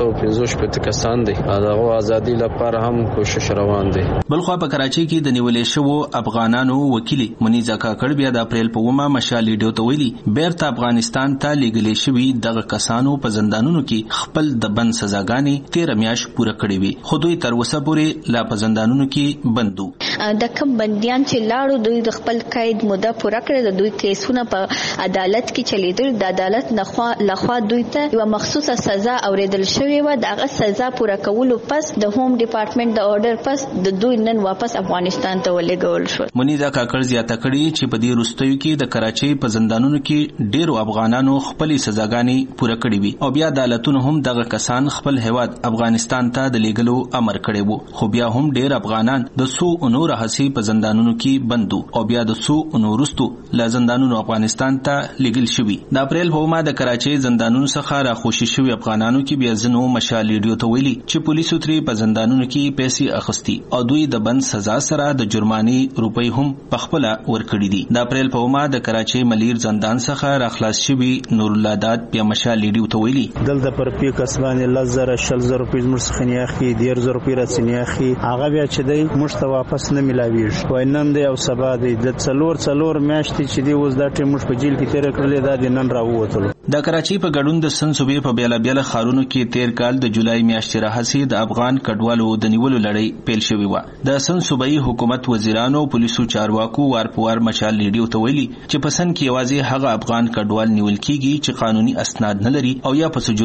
215 کسان دي هغه ازادي لپاره هم کوشش روان دي. بلخو په کراچۍ کې د نیولې شوو افغانانو وکیل منیزه کاکړ بیا د اپریل په 9 مشال ریډیو ته ویلي بیرته افغانستان ته لیږلې شوي دغه کسانو په زندانونو کې خپل د بند سزاګانې 13 میاشت پوره کړې وي، خو دوی تر اوسه پورې لا په زندانونو کې بند وو. د کوم بنديان چې لاړو دوی د خپل قید موده پوره کړې د دوی کیسونه په عدالت کې چلیدل. د عدالت لخوا دوی ته یو مخصوصه سزا اوریدل شوې و. دغه سزا پوره کولو پس د هوم ډپارټمنټ د اورډر پس د دوی نن واپس افغانستان ته ولېږل شو. منیزه کاکړ زیاته کړې چې په دې وروستیو کې د کراچۍ په زندانونو کې ډېرو افغانانو خپل سزاګانې پوره کړې وي او بیا عدالتونه هم دغه کسان خپل هیواد افغانستان ته د لیږلو امر کړی وو، خو بیا هم ډېر افغانان د څو نور هڅې په زندانونو کې بند او بیا د څو نورستو له زندانونو افغانستان ته لیږل شوي. د اپریل په 9 د کراچۍ زندانونو څخه راخوشي شوي افغانانو کې بیا ځینو مشال ریډیو ته ویلي چې پولیسو ترې په زندانونو کې پیسې اخیستي او دوی د بند سزا سره د جرمانې روپۍ هم په خپل ورکړي دي. د اپریل په 9 د کراچۍ ملیر زندان څخه راخلاص شوي نور الله داد بیا مشال ریډیو ته ویلي دلته پر پی کسبانه 10,000 روپۍ مرسخنی اخی 10,000 روپۍ راتسنی اخی هغه بیا چې دی مشته واپس نه ملاویږي. وای نن دی او سبا دی د څلور میاشتې چې دی اوس دا ټیم مش په جیل کې تیر کړل دا د نن راووتل. د کراچۍ په ګډون د سن صوبې په بیلابیل ښارونو کې تیر کال د جولای میاشتې راهیسې د افغان کډوالو د نیولو لړۍ پیل شوې وه. د سن صوبایي حکومت وزیرانو پولیسو چارواکو وارپوار مشال ریډیو ته ویلي چې په سن کې یوازې هغه افغان کډوال نیول کیږي چې قانوني اسناد نه لري او یا په جرمونو کې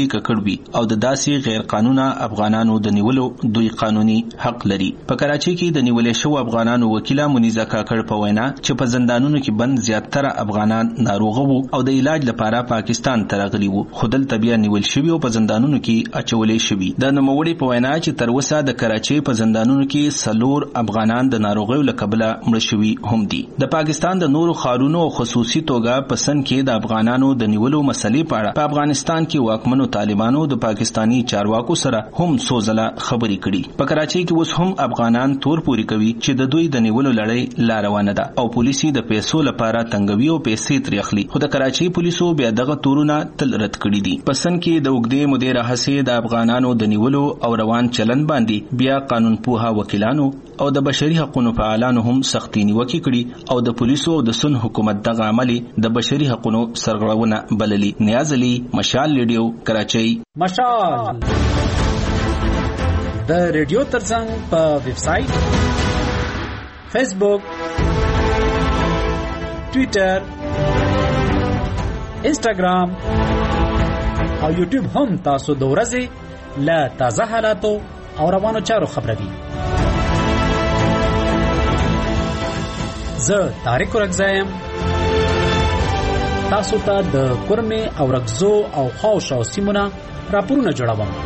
کې ککړ وي او د داسې غیر قانوني افغانانو د نیولو دوی قانوني حق لري. په کراچۍ کې د نیولې شو افغانانو وکیله منیزه کاکړ په وینا چې په زندانونو کې بند زیاتره افغانان ناروغه وو او د علاج لپاره پاکستان ته راغلي وو، خو دلته بیا نیول شوي او په زندانونو کې اچولې شوي. د نوموړي په وینا چې تر اوسه د کراچۍ په زندانونو کې 4 افغانان د ناروغیو له کبله مړه شوي هم دي. د پاکستان د نورو ښارونو او خصوصي توګه په سند کې د افغانانو د نیولو مسلې په اړه په افغانستان کې واکمنو طالبانو د پاکستانی چارواکو سره هم سوزله خبرې کړي. په کراچۍ کې اوس هم افغانان تور پوري کوي چې د دوی د نیولو لړۍ لا روانه ده او پولیسي د پیسو لپاره تنګوي او پیسې ترې اخلي، خو د کراچۍ پولیسو بیا دغه تورونه تل رد کړي دي. په سند کې د اوږدې مودې راهیسې د افغانانو د نیولو او روان چلن باندې بیا قانون پوها وکیلانو او د بشري حقوقو فعالانو هم سختي نیوکې کړي او د پولیسو او د سن حکومت دغه عملي د بشري حقوقو سرغړونه بللي. نیاز علي، مشال ریډیو، کراچۍ. مشال د ریډیو ترڅنګ په ویب سټ، فیسبوک، ټوئیټر، انسټاګرام او یوټیوب هم تاسو د ورځې له تازه حالاتو او روانو چارو خبروي. زه طارق رګزایم، تاسو ته د کورمې او رګزو او خواوشاو سیمونه راپورونه جوړوم.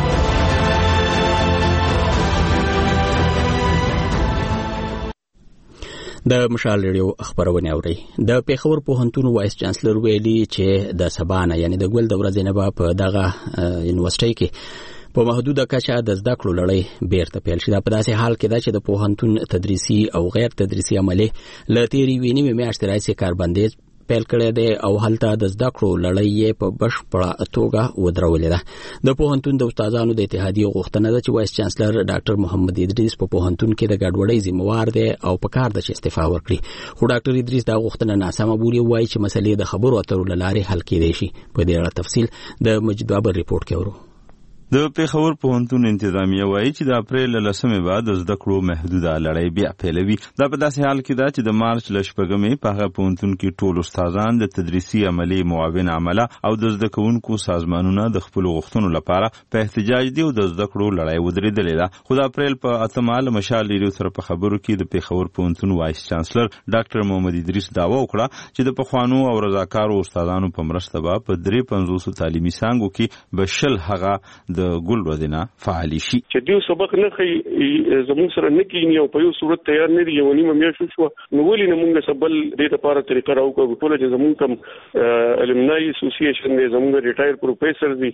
د مشال ریډیو خبرونه اوري. د پیښور پوهنتون وایس چانسلر ویلي چې د سبانه یعنی د ګل د ورځې نه په دغه یونیورسيټي کې په محدوده کچه د زده کړو لړۍ بیرته پیل شي. دا په داسې حال کې ده چې د پوهنتون تدریسي او غیر تدریسي عملي له تیری ویني میاشتې راځي کاربندیز پیل کړی دی او هلته د زده کړو لړۍ په بشپړه توګه ودرولې ده. د پوهنتون د استادانو د اتحادیې غوښتنه ده چې وایس چانسلر ډاکټر محمد ادریس په پوهنتون کې د ګډوډۍ ذمہوار دی او په کار د استعفا ورکړي، خو ډاکټر ادریس دا غوښتنه ناسمه بولي، وایي چې مسلې د خبرو اترو لارې حل کېدای شي. په دې اړه تفصیل د مجید بابر ریپورت کې اورو. د پیښور پوهنتون انتظامیه وایي چې د اپریل له 10مې بعد د زده کړو محدوده لړۍ بیا پیلوي. دا په داسې حال کې ده چې د مارچ له 8مې په هغه پوهنتون کې ټول استادان د تدریسي عملي معاون عمله او د زده کوونکو سازمانونه د خپل غوښتنو لپاره په احتجاج دي او د زده کړو لړۍ ودرېدلې ده. خو د اپریل په 8 مشال ریډیو سره په خبرو کې د پیښور پوهنتون وایس چانسلر ډاکټر محمد ادریس دعوا وکړه چې د پخوانو او رضاکارو استادانو په مرسته به په 350 تعلیمي څانګو کې بشل هغه د ګل ورځنه فعال شي. چې دیو سبق نه کوي زموږ سره نه کینی او په یو صورت تیار نه دی یو نیمه میاشت شو نو ولې نه موږ سبل دې لپاره طریقه راوکړو. ټول چې زموږ کوم الومنای اسوسییشن دی، زموږ ریټایر پروفیسور دی،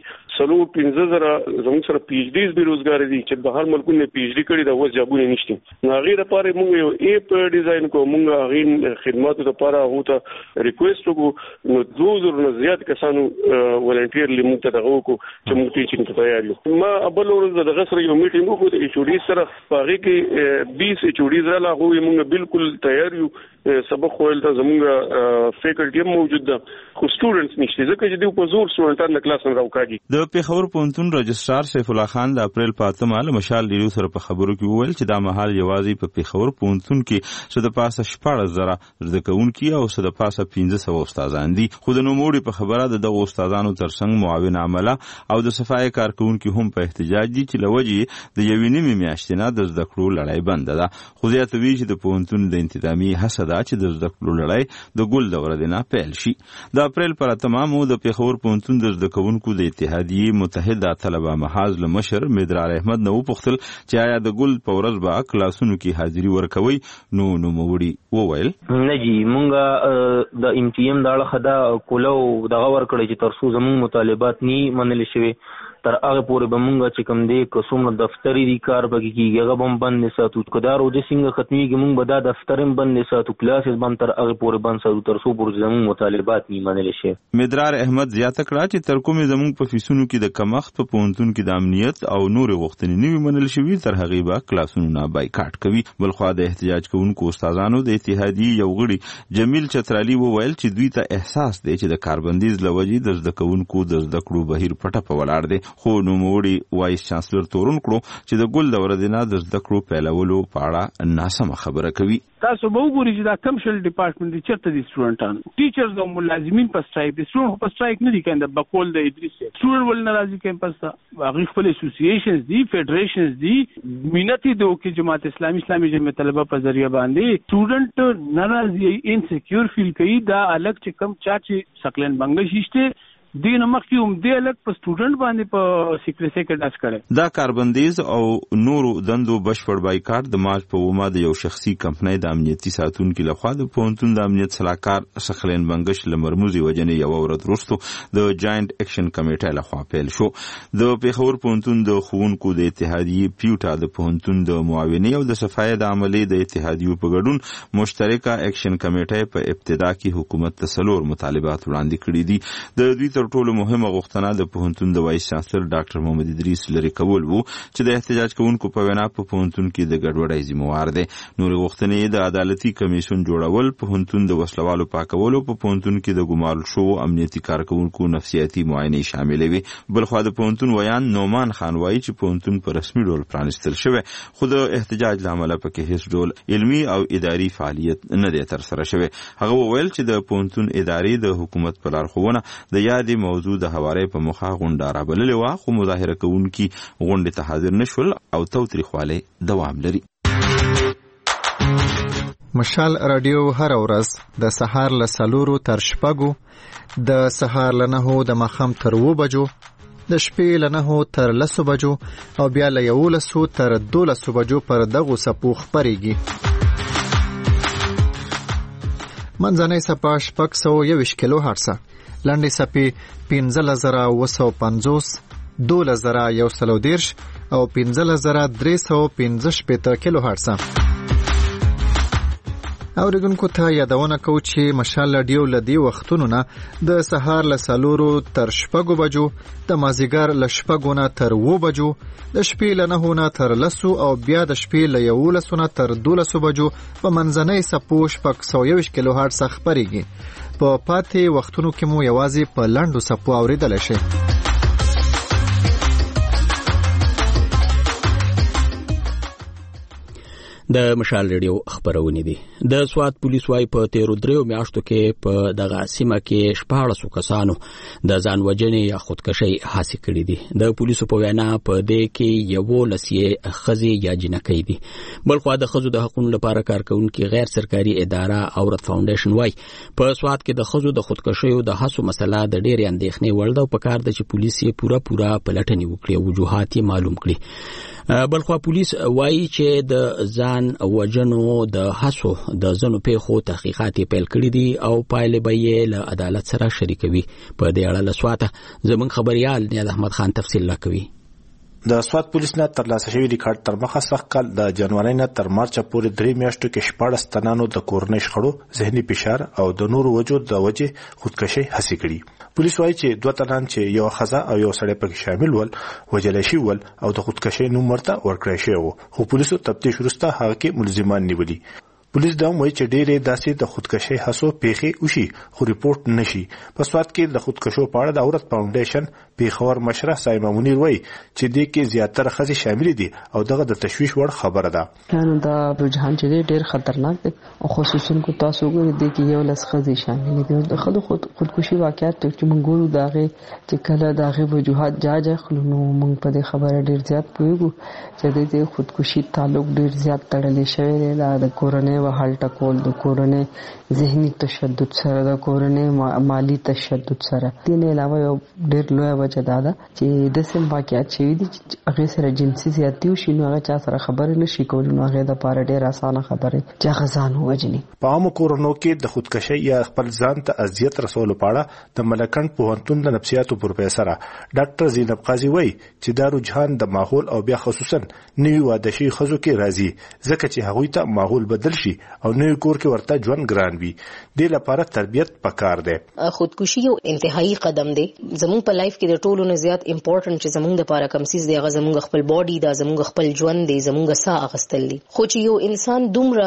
15,000 زموږ سره پی ایچ ډیز بیروزګار دي چې بهر ملکونو پی ایچ ډی کړي دا وځ جابونه نشته. نو غیر لپاره موږ یو اپ ډیزاین کوو، موږ غیر خدماتو لپاره هوته ریکوست وکړو. نو 2000 نه زیات کسانو ولنټیرلی موږ ته دغه وکړو چې موږ ټیچینګ ته تیار یو. ما ابل ورځ د غسر یو میټینګ وکړو د ایچ او ډي سره، پاره کې 20 ایچ او ډي زراله هو موږ بالکل تیار یو. سبق ویل ته زموږ فیکلټي موجود ده خو سټوډنټس نشته ځکه چې دوی په زور سټوډنټان له کلاس نه راوکاږي. د پیښور پوهنتون رجسترار سیف الله خان د اپریل په 8 مشال ریډیو سره په خبرو کې وویل چې دا مهال یوازې په پیښور پوهنتون کې څه د پاسه 14,000 زده کوونکي او څه د پاسه 1500 استادان دي. خو د نوموړي په خبره د دغو استادانو ترڅنګ معاون عمله او د صفای کارکونکو هم په احتجاج دي چې لوجې د یوې نیمې میاشتې نه د زده کړو لړۍ بند ده. خو زیاتوي چې د پوهنتون د انتظامی هڅه ده چې د زده کړو لړۍ د ګل د ورځې نه پیل شي. د اپریل پر 8 د پیښور پوهنتون د زده کوونکو د اتحادیې متحده طلبه محاذ له مشر مدرار احمد نو پوښتل چې آیا د ګل په ورځ به کلاسونو کې حاضري ورکوي. نو نوموړي وویل نه جی مونږه د امتیام د اړه خدا کولو دغه ورکړی چې ترڅو زموږ مطالبات ني منل شي تر هغه پورې به مونږ چې کوم دی کومه دفتري دی کار به کیږي هغه هم بند نساتو کدارو د څنګه ختميږي مونږ به دا دفتر هم بند نساتو کلاسز هم تر هغه پورې بند ساتو تر څو پورې زموږ مطالبات ني منل شي. مدرار احمد زیاته کړه چې تر کومه زموږ په فیسونو کې د کمښت په پوهنتون کې د امنیت او نور غوښتنې نیوي منل شوی تر هغه به کلاسونو نه بایکاټ کوي. بلخو د احتجاج کوونکو استادانو د اتحادیې یو غړي جمیل چترالی وویل چې دوی ته احساس دی چې د کاربندیز لوجې د زده کوونکو د زده کړو بهیر پټه په ولاړ دی. خو نوموړي وایس چانسلر تورن کړو چې د ګل د ورځې د زده کړو پیلولو په اړه ناسمه خبره کوي. تاسو به وګورئ چې دا کمرشل ډپارټمنټ دي چیرته دي سټوډنټان ټیچرز او ملازمین په سټرایک دي. سټوډنټ په سټرایک نه دي کنده بقول د ادریس سټوډنټ ول ناراضي کیمپس ته هغه خپل اسوسییشنز دي فدریشنز دي مینتی دو کې جماعت اسلامي جمعیت طلبه په ذریعہ باندې سټوډنټ ناراضي انسیکیور فیل کوي. دا الګ چې کم چا چې سکلن بنگش شته دین مخکې هم دی الګ په سټوډنټ باندې په سیکریسي کې ډاس کړي. دا کاربندیز او نورو دندو بشپړ بایکاټ د مارچ په ومه د یو شخصي کمپنۍ د امنیتي ساتونکو لخوا د پونتون د امنیت صلاحکار سخلین بنگش لمرموزي وجنې یو ورځ وروسته د جاینټ اکشن کمیټې لخوا پیل شو. د پیښور پونتون د خوونکو د اتحادیې پیوټا د پونتون د معاوني او د صفای د عملي د اتحادیو په ګډون مشترکه اکشن کمیټې په ابتدا کې حکومت ته څلور مطالبات وړاندې کړي دي. د دوی ټولو مهمه غوښتنه د پوهنتون د وایس چانسلر ډاکټر محمد ادریس لري کول وو چې د احتجاج کوونکو په وینا په پوهنتون کې د ګډوډۍ ذمہوار دي. نور غوښتنې د عدالتي کمیشن جوړول، پوهنتون د وسلوالو پاکولو، په پوهنتون کې د ګمارل شو امنیتي کارکونکو نفسیاتي معاینې شاملې وي. بلخو د پوهنتون ویان نومان خان وایي چې پوهنتون په رسمي ډول پرانستل شوی، خو د احتجاج لامل پکې هیڅ ډول علمي او اداري فعالیت نه دی تر سره شوی. هغه وویل چې د پوهنتون ادارې د حکومت په لارښوونه د یادې موضوع د حوارې په مخه غونډه رابللې وه، خو مظاهره کوونکي غونډې ته حاضر نشول او تاوتریخوالی دوام لري. مشال رادیو هر ورځ د سهار له 4 تر 6، د سهار له 9 د ماښام تر 2 بجو، د شپې له 9 تر 10 بجو او بیا له 11 تر 12 بجو پر دغو څپو خپرېږي. منځنۍ څپه 621 کیلو هرتز، لنډې څپې 15950، 12130 او 15315 کیلو هرتز. اوریدونکو ته یادونه کوو چې مشال رادیو له دې وختونو نه د سهار له 4 تر 6 بجو، د مازیګر له 6 نه تر 2 بجو، د شپې له 9 نه تر 10 او بیا د شپې له 11 نه تر 12 بجو په منځنۍ څپو 621 کیلو هرتز خپرېږي. په پاتې وختونو کې مو یوازې په لنډو څپو اوریدل شي. د مشال ریډیو خبرونه دي. د سوات پولیس وايي په 13 میاشتو کې په دغه سیمه کې 14 کسانو د ځان وژنې یا خودکشي حاصل کړي دي. د پولیسو په وینا په دې کې یو لسیه خزي یا جنکۍ دي. بلخو د خزو د حقوقو لپاره کارکونکو غیر سرکاري اداره اورت فاونډیشن وايي په سوات کې د خزو د خودکشي او د حسو مسله د ډېر اندېښنې وړ ده او په کار د چې پولیس یې پوره پلټنې وکړي او وجوهات یې معلوم کړي. بلخو پولیس وايي چې د ځان وژنو د حسو د ځنو پیښو تحقیقات پیل کړي دي او پایلې به یې له عدالت سره شریکوي. په دې اړه له سواته زموږ خبريال نیاد احمد خان تفصیل راکوي. د سوات پولیس نه ترلاسه شوی ریکارډ تر مخه سخت کال د جنوري نه تر مارچ پورې 3 میاشتو کې 14 تنانو د کورنۍ شخړو، ذهني فشار او د نورو وجود د وجې خودکشي حاصل کړي. پولیس وايي چې 2 تنان چې یو خزه او یو سړی پکې شامل ول وجل شي ول او د خودکشي نوم ورته ورکړی شو، خو پولیسو تفتیش وروسته هغه کې ملزمان نیولي. پولیس دا وایي چې ډېرې داسې د خودکشي حسو پیښې وشي خو ریپورت نشي. په سوات کې د خودکشو په اړه د اورت فاونډیشن پیښور مشره سایمه منیر وایي چې دې کې زیاتره ښځې شامل دي او دغه د تشویش وړ خبره ده. نو دا رجحان چې ډېر خطرناک دی او خصوصا کو تاسو وګورئ د کې یو لس ښځې شامل دي. د خودکشي واقعیت چې موږ ګورو داغه چې کله داغه وجوهات جاج اخلو نو موږ په دې خبره ډېر زیات پوهیږو چې د خودکشي تعلق ډېر زیات تړلی شوی دی د کورنۍ وحل ټکول، د کورنۍ ذهني تشدد سره، د کورنۍ مالی تشدد سره. دې نه علاوه یو ډېر لوی وجه دا ده چې د سم واقعیت شوی دي چې هغه سره جنسي زیاتی وشي نو هغه چا سره خبرې نشي کولی، نو هغه د پاره ډېر اسانه خبره چې هغه ځان ووجني. په عامو کورونو کې د خودکشي یا خپل ځان ته اذیت رسولو په اړه د ملکند پوهنتون د نفسیاتو پروفیسور ډاکټر زینب قاضي وایي چې دا رجحان د ماحول او بیا خصوصا نوي واده شوي ښځو کې راځي ځکه چې هغوی ته ماحول بدل شي او نوې کور کې ورته ژوند ګران وي. دې لپاره تربیت پکار دی. خودکشي یو انتهایی قدم دی زموږ په لایف کې د ټولو نه زیات امپورټنت چې زموږ لپاره کوم څه دی هغه زموږ خپل باډي دا زموږ خپل ژوند دی، زموږ ساه اخستل دي. خو چې یو انسان دومره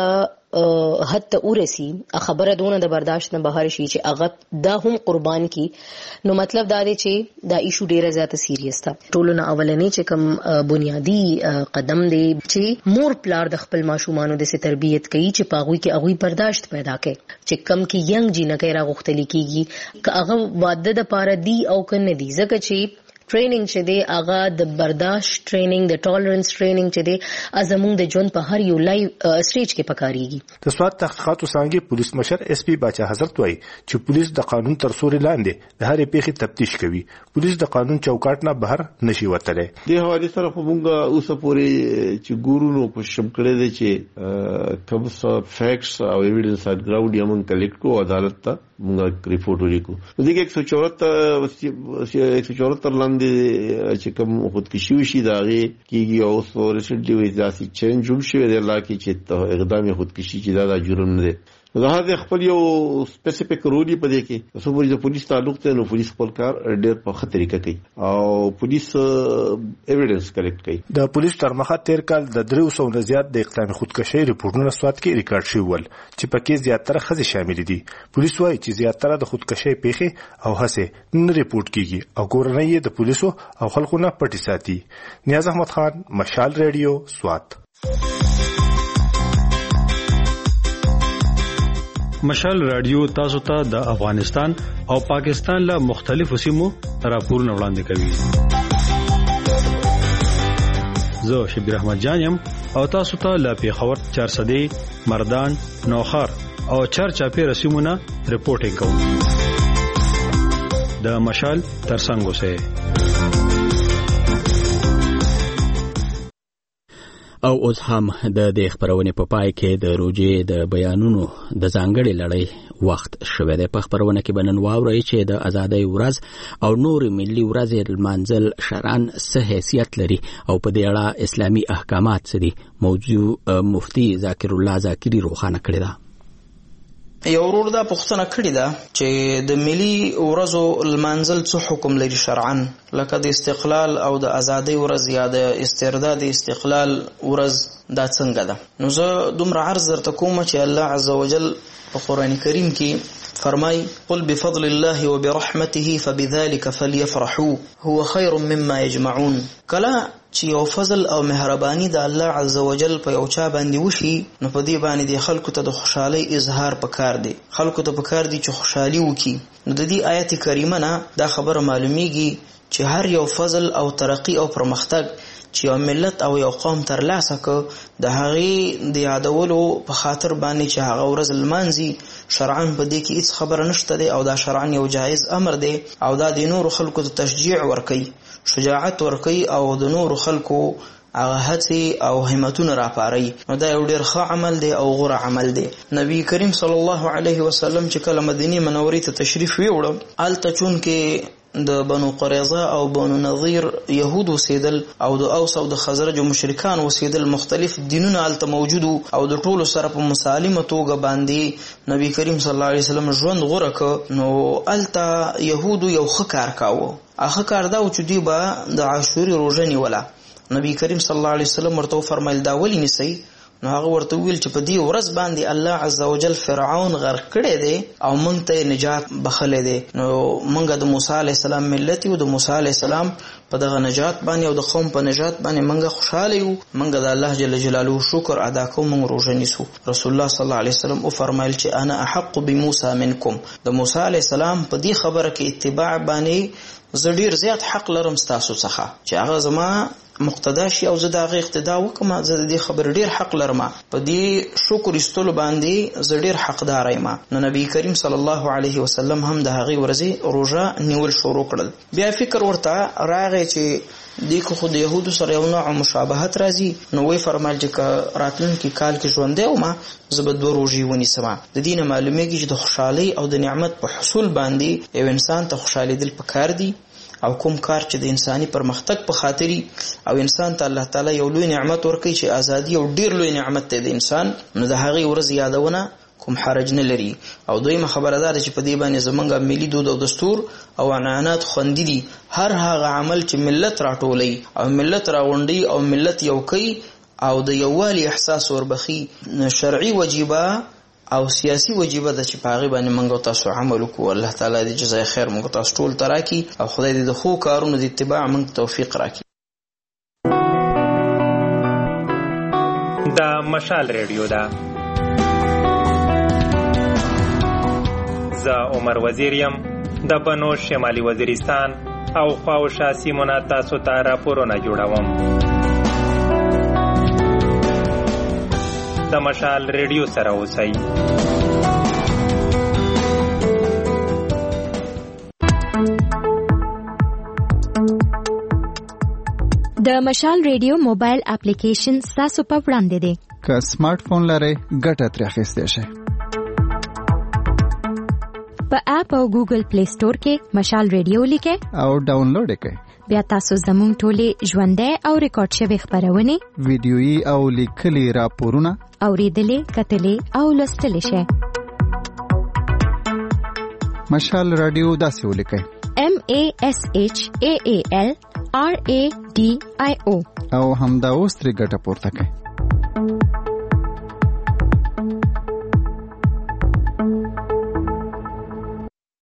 حد ته ورسی خبره دونه د برداشت نه بهر شي چې هغه دا هم قربان کی نو مطلب دا دی چې دا ایشو ډیره زیاته سیریس ده. ټولو نه اولنی چې کوم بنیادی قدم دی چې مور پلار د خپل ماشومانو د تربیت کوي چې پاغوي کې هغه برداشت پیدا کوي چې کم کې ینګ جنکه را غختلی کیږي که هغه واده د پاره دی او کنه دی ځکه چې ټریننګ چې دی هغه د برداشت ټریننګ د ټالرنس ټریننګ چې دی ازمون د ژوند په هر یو لایو سټیج کې پکاريږي. د سواد تحقیقاتو څنګه پولیس مشر اس پی باچا حضرت وایي چې پولیس د قانون تر سوري لاندې د هرې پیښې تفتیش کوي. پولیس د قانون چوکاټ نه بهر نشي وتلی. د حواله سره په مونږه اوسه پورې چې ګورونو کوشش کړی دی چې کوم څه فیکټس او ایویډنس ات ګراوند یې مونږ کلیکټ کو عدالت ته مونږه ریپورت ولیکو. دغه 174 لاندې چې کوم خودکشي وشي دا غي کیږي او سو ریسنټلی وی ځاسي چینج جوړ شوی دی لکه چې اقدام خودکشي چې دا جرم نه دی. دا هغه خپل یو سپیسیفیک رول په دې کې څو پولیس د پولیس تعلق ته نو پولیس خپل کار ډېر په ښه طریقه کوي او پولیس ایویډنس کلیکټ کوي. د پولیس تر مخه تیر کال د 300 نه زیات د اقدام خودکشي ریپورتونه سواد کې ریکارډ شوي ول چې پکې زیاتره ښځې شامل دي. پولیس وايي چې زیاتره د خودکشي پیښې او هڅې نه ریپورت کیږي او کورنۍ د پولیسو او خلکو نه پټي ساتي. نیاز احمد خان، مشال ریډیو، سواد. مشال رادیو تاسو ته د افغانستان او پاکستان له مختلفو سیمو راپورونه وړاندې کوي. زه شبیر احمد جانم او تاسو ته له پیښور، چارسدې، مردان، نوخار او چارچاپې رسیمونه رپورټینګ کوم. د مشال ترڅنګ اوسئ. او اوس هم د دې خبرونې په پای کې د روجې د بیانونو د ځانګړي لړۍ وخت شوه دی. په خبرونه کې بنن واوري چې د ازادۍ ورځ او نور ملي ورځې لمانځل شرعاً څه حیثیت لري او په دې اړه اسلامي احکامات څه دي. موضوع مفتی ذاکر الله ذاکری روښانه کړی ده. یو ورور دا پوښتنه کړې ده چې د ملي ورځو لمانځل څه حکم لري شرعاً، لکه د استقلال او د ازادۍ ورځ یا د استرداد استقلال ورځ دا څنګه ده. نو زه دومره عرض درته کوم چې الله عز وجل په قرآن کریم کې فرمای قل بفضل الله وبرحمته فبذلك فليفرحوا هو خير مما يجمعون. کله چې یو فضل او مهرباني د الله عز وجل په یو چا باندې وشي نو په دې باندې د خلکو ته د خوشحالۍ اظهار پکار دی. خلکو ته پکار دی چې خوشحالي وکړي. نو د دې آیت کریمه نه دا خبره معلومیږي چې هر یو فضل او ترقی او پرمختګ چې یو ملت او یو قوم ترلاسه کړ د هغې د یادولو په خاطر باندې چې هغه ورځ لمانځي شرعاً په دې کې هیڅ خبره نشته دی او دا شرعاً یو جایز امر دی او دا د نورو خلکو ته تشجیع ورکوي، شجاعت ورکوي او د نورو خلکو هغه هڅې او همتونه راپاري. نو دا یو ډېر ښه عمل دی او غوره عمل دی. نبی کریم صلی الله علیه وسلم چې کله مدینه منورې ته تشریف ویوړ هلته چونکې د بنو قریظه او بنو نظیر يهود وسیدل او د اوس او د خزرج مشرکان وسیدل، مختلف دینونه هلته موجود او د ټولو سره په مسالمه توګه باندې نبی کریم صلی الله علیه وسلم ژوند غوره کړ. نو هلته يهود یو ښه کار کاوه. هغه کار دا و چې دوی به د عاشوري روژه نیوله. نبی کریم صلی الله علیه وسلم ورته فرمایل دا ولې نیسئ؟ نو هغه ورته ویل چې په دې ورځ باندې الله عز وجل فرعون غرق کړی دی او موږ ته نجات بخلی دی. نو موږ د موسی علیه السلام ملت یو، د موسی علیه السلام په دغه نجات باندې او د قوم په نجات باندې موږ خوشحاله یو. موږ د الله جل جلاله شکر ادا کوو، موږ روژه نیسو. رسول الله صلی الله علیه وسلم او فرمایل چې انا احق بموسی منکم. د موسی علیه السلام په دې خبره کې اتباع باندې زه ډیر زیات حق لرم ستاسو څخه چې هغه زما مقتدا شي او زه د هغه اقتدا وکم. زه د دې خبر ډیر حق لرم، په دې شکر استلو باندې زه ډیر حقدار یم. نو نبی کریم صلی الله علیه وسلم هم د هغه ورځې روژه نیول شروع کړل. بیا فکر ورته راغی چې دې کو خو د يهودو سره یو نوع مشابهت راځي. نو وی فرمایل چې راتلونکي کال کې ژوندی وم زه به 2 روژې ونیسم. د دې نه معلومیږي چې د خوشحالۍ او د نعمت په حصول باندې یو انسان ته خوشحالېدل پکار دي او کوم کار چې د انساني پرمختګ په خاطري او انسان ته الله تعالی یو لوی نعمت ورکړي چې ازادي او ډیر لوی نعمت دی د انسان، نو د هغې ورځ یادونه کوم حرج نه لري. او دویمه خبره دا ده چې په دې باندې زمونږ ملي دود او دستور او عنعنات خوندي دي. هر هغه عمل چې ملت راټولوي او ملت راغونډي او ملت یو کوي او د یووالي احساس وربخي شرعي وجيبه او سیاسي وجيبه د چې پاغي باندې منګو تاسو عمل وکړو. الله تعالی دې جزای خیر موږ تاسو ټول تراکي او خدای دې د خو کارونو د اتباع موږ توفیق راکړي. دا مشال ریډیو ده. زه عمر وزیر یم د بنو شمالي وزیرستان او خواوشا سیمونه تاسو ته راپورونه جوړوم. د مشال ریډیو سره اوسئ. د مشال ریډیو موبایل اپلیکیشن تاسو په وړاندې دی. که سمارټ فون لرئ ګټه ترې اخیستی شئ. په اپ او ګوګل پلی سٹور کې مشال ریډیو لیکئ او ډاونلوډ یې کړئ. بیا تاسو زموږ ټولې ژوندۍ او ریکارډ شوې خپرونې، ویډیويي او لیکلي راپورونه اوریدلې، کتلې او لوستلې شئ. مشال رادیو داسې ولیکئ: MASHAAL RADIO او همدا اوس ترې ګټه پورته کړئ.